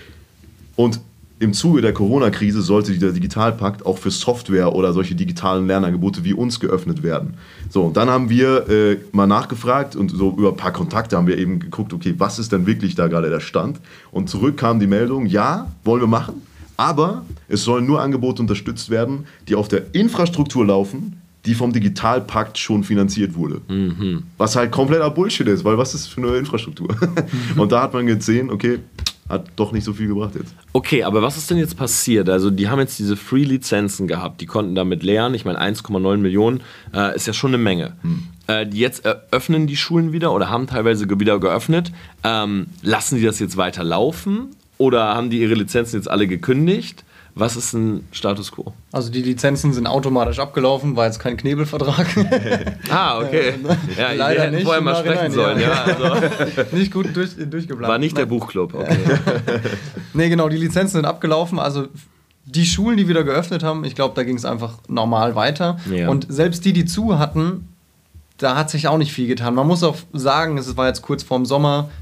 Und im Zuge der Corona-Krise sollte der Digitalpakt auch für Software oder solche digitalen Lernangebote wie uns geöffnet werden. So, und dann haben wir äh, mal nachgefragt und so über ein paar Kontakte haben wir eben geguckt, okay, was ist denn wirklich da gerade der Stand? Und zurück kam die Meldung, ja, wollen wir machen, aber es sollen nur Angebote unterstützt werden, die auf der Infrastruktur laufen, die vom Digitalpakt schon finanziert wurde. Mhm. Was halt kompletter Bullshit ist, weil was ist für eine Infrastruktur? Mhm. Und da hat man gesehen, okay, hat doch nicht so viel gebracht jetzt. Okay, aber was ist denn jetzt passiert? Also die haben jetzt diese Free-Lizenzen gehabt, die konnten damit lernen. Ich meine, eins Komma neun Millionen äh, ist ja schon eine Menge. Hm. Äh, die jetzt eröffnen die Schulen wieder oder haben teilweise wieder geöffnet. Ähm, lassen die das jetzt weiter laufen oder haben die ihre Lizenzen jetzt alle gekündigt? Was ist ein Status quo? Also die Lizenzen sind automatisch abgelaufen, war jetzt kein Knebelvertrag. Ah, okay. Ja, Leider wir hätten nicht, vorher mal im sprechen Nachhinein, sollen. ja. Ja, also. Nicht gut durch, durchgeplant. War nicht der Nein. Buchclub. Okay. Nee, genau, die Lizenzen sind abgelaufen. Also die Schulen, die wieder geöffnet haben, ich glaube, da ging es einfach normal weiter. Ja. Und selbst die, die zu hatten, da hat sich auch nicht viel getan. Man muss auch sagen, es war jetzt kurz vorm Sommer,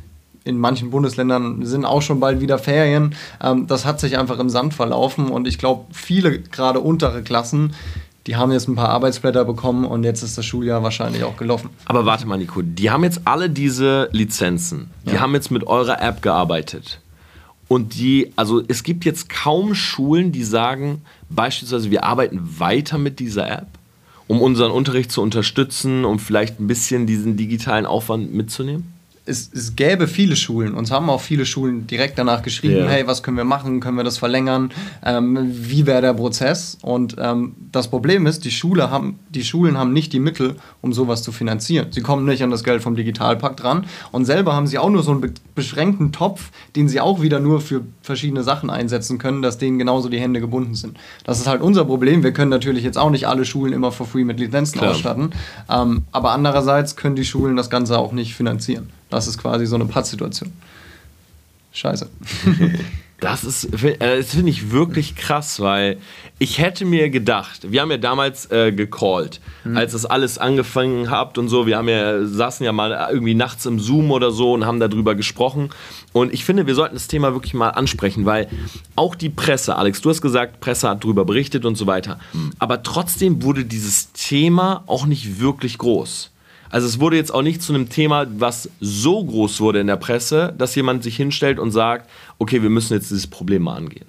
in manchen Bundesländern sind auch schon bald wieder Ferien. Ähm, das hat sich einfach im Sand verlaufen und ich glaube, viele, gerade untere Klassen, die haben jetzt ein paar Arbeitsblätter bekommen und jetzt ist das Schuljahr wahrscheinlich auch gelaufen. Aber warte mal, Nico, die haben jetzt alle diese Lizenzen. Die Ja. haben jetzt mit eurer App gearbeitet. Und die, also es gibt jetzt kaum Schulen, die sagen, beispielsweise, wir arbeiten weiter mit dieser App, um unseren Unterricht zu unterstützen, um vielleicht ein bisschen diesen digitalen Aufwand mitzunehmen? Es, es gäbe viele Schulen, uns haben auch viele Schulen direkt danach geschrieben, Ja. hey, was können wir machen, können wir das verlängern, ähm, wie wäre der Prozess? Und ähm, das Problem ist, die, Schule haben, die Schulen haben nicht die Mittel, um sowas zu finanzieren. Sie kommen nicht an das Geld vom Digitalpakt ran und selber haben sie auch nur so einen be- beschränkten Topf, den sie auch wieder nur für verschiedene Sachen einsetzen können, dass denen genauso die Hände gebunden sind. Das ist halt unser Problem. Wir können natürlich jetzt auch nicht alle Schulen immer for free mit Lizenzen Klar. ausstatten, ähm, aber andererseits können die Schulen das Ganze auch nicht finanzieren. Das ist quasi so eine Pattsituation. Scheiße. Das ist, äh, das finde ich wirklich krass, weil ich hätte mir gedacht, wir haben ja damals äh, gecallt, mhm. als das alles angefangen habt und so, wir haben ja, saßen ja mal irgendwie nachts im Zoom oder so und haben darüber gesprochen und ich finde, wir sollten das Thema wirklich mal ansprechen, weil auch die Presse, Alex, du hast gesagt, Presse hat darüber berichtet und so weiter, mhm. aber trotzdem wurde dieses Thema auch nicht wirklich groß. Also es wurde jetzt auch nicht zu einem Thema, was so groß wurde in der Presse, dass jemand sich hinstellt und sagt, okay, wir müssen jetzt dieses Problem mal angehen.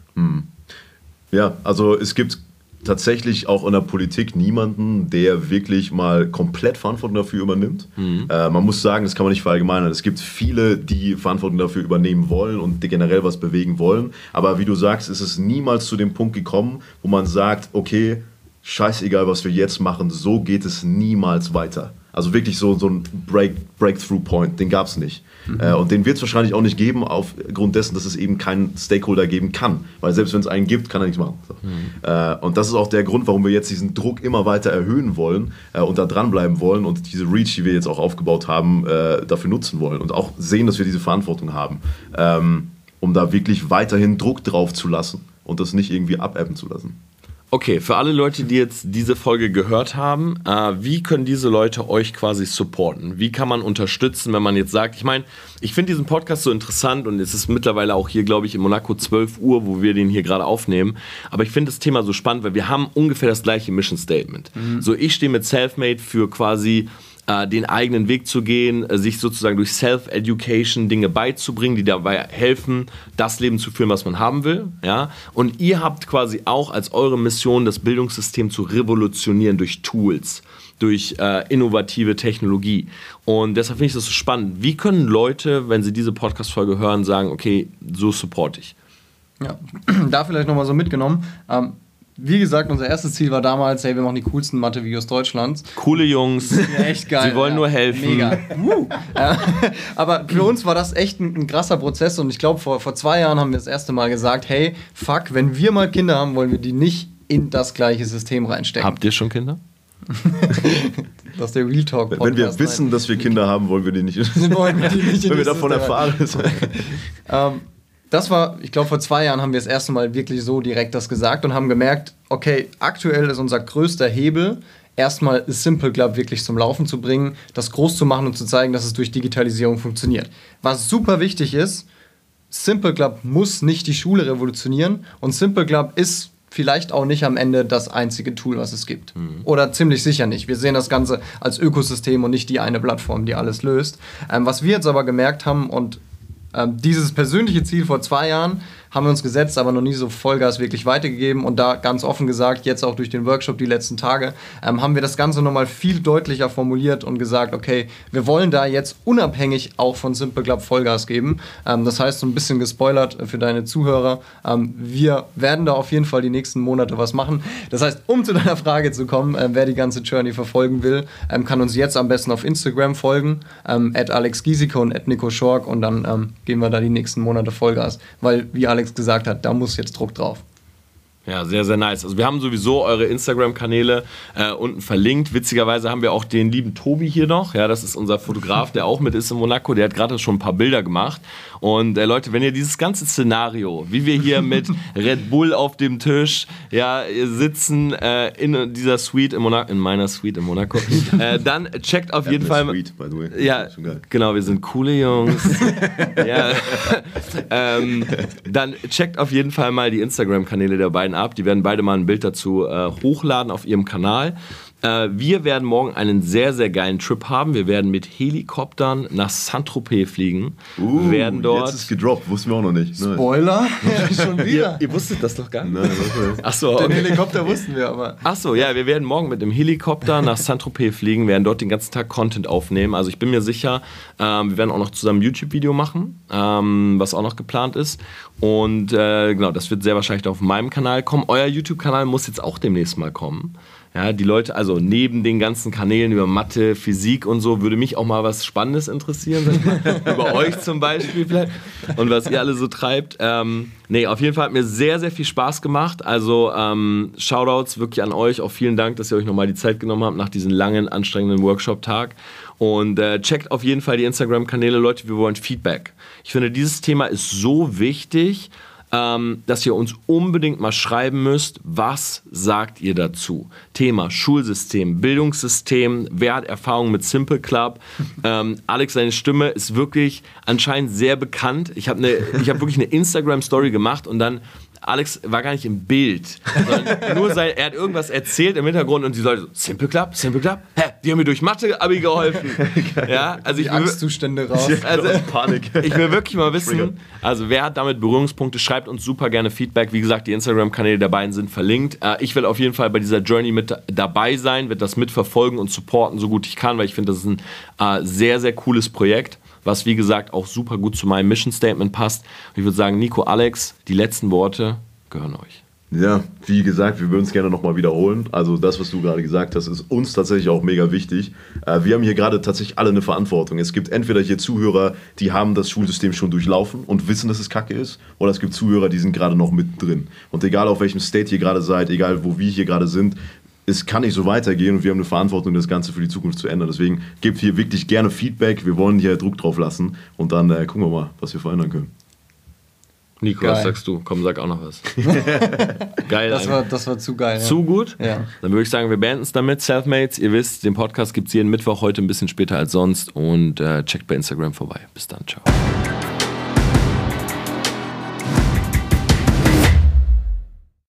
Ja, also es gibt tatsächlich auch in der Politik niemanden, der wirklich mal komplett Verantwortung dafür übernimmt. Mhm. Äh, man muss sagen, das kann man nicht verallgemeinern. Es gibt viele, die Verantwortung dafür übernehmen wollen und die generell was bewegen wollen. Aber wie du sagst, ist es niemals zu dem Punkt gekommen, wo man sagt, okay, scheißegal, was wir jetzt machen, so geht es niemals weiter. Also wirklich so, so ein Break, Breakthrough-Point, den gab es nicht. Mhm. Äh, und den wird es wahrscheinlich auch nicht geben, aufgrund dessen, dass es eben keinen Stakeholder geben kann. Weil selbst wenn es einen gibt, kann er nichts machen. So. Mhm. Äh, und das ist auch der Grund, warum wir jetzt diesen Druck immer weiter erhöhen wollen äh, und da dranbleiben wollen und diese Reach, die wir jetzt auch aufgebaut haben, äh, dafür nutzen wollen. Und auch sehen, dass wir diese Verantwortung haben, ähm, um da wirklich weiterhin Druck drauf zu lassen und das nicht irgendwie abebben zu lassen. Okay, für alle Leute, die jetzt diese Folge gehört haben, äh, wie können diese Leute euch quasi supporten? Wie kann man unterstützen, wenn man jetzt sagt, ich meine, ich finde diesen Podcast so interessant und es ist mittlerweile auch hier, glaube ich, in Monaco zwölf Uhr, wo wir den hier gerade aufnehmen, aber ich finde das Thema so spannend, weil wir haben ungefähr das gleiche Mission Statement. Mhm. So, ich stehe mit Selfmade für quasi äh, den eigenen Weg zu gehen, äh, sich sozusagen durch Self-Education Dinge beizubringen, die dabei helfen, das Leben zu führen, was man haben will. Ja? Und ihr habt quasi auch als eure Mission, das Bildungssystem zu revolutionieren durch Tools, durch äh, innovative Technologie. Und deshalb finde ich das so spannend. Wie können Leute, wenn sie diese Podcast-Folge hören, sagen, okay, so support ich? Ja, da vielleicht nochmal so mitgenommen. Ähm, Wie gesagt, unser erstes Ziel war damals, hey, wir machen die coolsten Mathe-Videos Deutschlands. Coole Jungs. Ja, echt geil. Sie wollen ja, nur helfen. Mega. Uh. äh, aber für uns war das echt ein, ein krasser Prozess und ich glaube, vor, vor zwei Jahren haben wir das erste Mal gesagt, hey, fuck, wenn wir mal Kinder haben, wollen wir die nicht in das gleiche System reinstecken. Habt ihr schon Kinder? Das ist der Real Talk Podcast. Wenn wir wissen, Nein. dass wir Kinder haben, wollen wir die nicht. wollen wir die nicht in Wenn wir das davon System erfahren. ähm, Das war, ich glaube, vor zwei Jahren haben wir das erste Mal wirklich so direkt das gesagt und haben gemerkt, okay, aktuell ist unser größter Hebel, erstmal Simple Club wirklich zum Laufen zu bringen, das groß zu machen und zu zeigen, dass es durch Digitalisierung funktioniert. Was super wichtig ist, Simple Club muss nicht die Schule revolutionieren und Simple Club ist vielleicht auch nicht am Ende das einzige Tool, was es gibt. Mhm. Oder ziemlich sicher nicht. Wir sehen das Ganze als Ökosystem und nicht die eine Plattform, die alles löst. Ähm, was wir jetzt aber gemerkt haben und ähm, dieses persönliche Ziel vor zwei Jahren haben wir uns gesetzt, aber noch nie so Vollgas wirklich weitergegeben und da ganz offen gesagt, jetzt auch durch den Workshop die letzten Tage, ähm, haben wir das Ganze nochmal viel deutlicher formuliert und gesagt, okay, wir wollen da jetzt unabhängig auch von Simple Club Vollgas geben. Ähm, das heißt, so ein bisschen gespoilert für deine Zuhörer, ähm, wir werden da auf jeden Fall die nächsten Monate was machen. Das heißt, um zu deiner Frage zu kommen, äh, wer die ganze Journey verfolgen will, ähm, kann uns jetzt am besten auf Instagram folgen, ähm, at Alex Giesecke und at Nico Schork und dann ähm, gehen wir da die nächsten Monate Vollgas, weil, wie Alex gesagt hat, da muss jetzt Druck drauf. Ja, sehr, sehr nice. Also wir haben sowieso eure Instagram-Kanäle äh, unten verlinkt. Witzigerweise haben wir auch den lieben Tobi hier noch. Ja, das ist unser Fotograf, der auch mit ist in Monaco. Der hat gerade schon ein paar Bilder gemacht. Und äh, Leute, wenn ihr dieses ganze Szenario, wie wir hier mit Red Bull auf dem Tisch ja, sitzen äh, in dieser Suite in Monaco, in meiner Suite in Monaco, äh, dann checkt auf jeden Fall... Suite, by the way. Ja, genau, wir sind coole Jungs. ja. ähm, dann checkt auf jeden Fall mal die Instagram-Kanäle der beiden ab. Die werden beide mal ein Bild dazu äh, hochladen auf ihrem Kanal. Äh, wir werden morgen einen sehr, sehr geilen Trip haben. Wir werden mit Helikoptern nach Saint-Tropez fliegen. Uh, werden dort jetzt ist gedroppt, wussten wir auch noch nicht. Nein. Spoiler? Schon wieder. Ihr, ihr wusstet das doch gar nicht. Nein, das Ach so, Den okay. Helikopter wussten wir aber. Ach so, ja, wir werden morgen mit dem Helikopter nach Saint-Tropez fliegen, werden dort den ganzen Tag Content aufnehmen. Also ich bin mir sicher, ähm, wir werden auch noch zusammen ein YouTube-Video machen, ähm, was auch noch geplant ist. Und äh, genau, das wird sehr wahrscheinlich auf meinem Kanal kommen. Euer YouTube-Kanal muss jetzt auch demnächst mal kommen. Ja, die Leute, also neben den ganzen Kanälen über Mathe, Physik und so, würde mich auch mal was Spannendes interessieren, sag ich mal. Über euch zum Beispiel vielleicht und was ihr alle so treibt. Ähm, nee, auf jeden Fall hat mir sehr, sehr viel Spaß gemacht. Also ähm, Shoutouts wirklich an euch. Auch vielen Dank, dass ihr euch nochmal die Zeit genommen habt nach diesem langen, anstrengenden Workshop-Tag. Und äh, checkt auf jeden Fall die Instagram-Kanäle. Leute, wir wollen Feedback. Ich finde, dieses Thema ist so wichtig, Ähm, dass ihr uns unbedingt mal schreiben müsst, was sagt ihr dazu? Thema Schulsystem, Bildungssystem, wer hat Erfahrung mit Simple Club? Ähm, Alex, seine Stimme ist wirklich anscheinend sehr bekannt. Ich habe hab wirklich eine Instagram-Story gemacht und dann Alex war gar nicht im Bild, sondern nur sein, er hat irgendwas erzählt im Hintergrund und die Leute so, Simple Club, Simple Club? Hä, die haben mir durch Mathe-Abi geholfen. Ja, also ich Die Angstzustände raus. also, Panik. ich will wirklich mal wissen, also wer hat damit Berührungspunkte, schreibt uns super gerne Feedback. Wie gesagt, die Instagram-Kanäle der beiden sind verlinkt. Äh, ich will auf jeden Fall bei dieser Journey mit dabei sein, werde das mitverfolgen und supporten, so gut ich kann, weil ich finde, das ist ein äh, sehr, sehr cooles Projekt, was wie gesagt auch super gut zu meinem Mission Statement passt. Und ich würde sagen, Nico, Alex, die letzten Worte gehören euch. Ja, wie gesagt, wir würden es gerne nochmal wiederholen. Also das, was du gerade gesagt hast, ist uns tatsächlich auch mega wichtig. Äh, wir haben hier gerade tatsächlich alle eine Verantwortung. Es gibt entweder hier Zuhörer, die haben das Schulsystem schon durchlaufen und wissen, dass es kacke ist, oder es gibt Zuhörer, die sind gerade noch mit drin. Und egal auf welchem State ihr gerade seid, egal wo wir hier gerade sind, es kann nicht so weitergehen und wir haben eine Verantwortung, das Ganze für die Zukunft zu ändern. Deswegen gebt hier wirklich gerne Feedback. Wir wollen hier Druck drauf lassen und dann äh, gucken wir mal, was wir verändern können. Nico, Geil. was sagst du? Komm, sag auch noch was. Geil. Das war, das war zu geil. Zu gut? Ja. Dann würde ich sagen, wir beenden es damit. Selfmates, ihr wisst, den Podcast gibt es jeden Mittwoch, heute ein bisschen später als sonst und äh, checkt bei Instagram vorbei. Bis dann, ciao.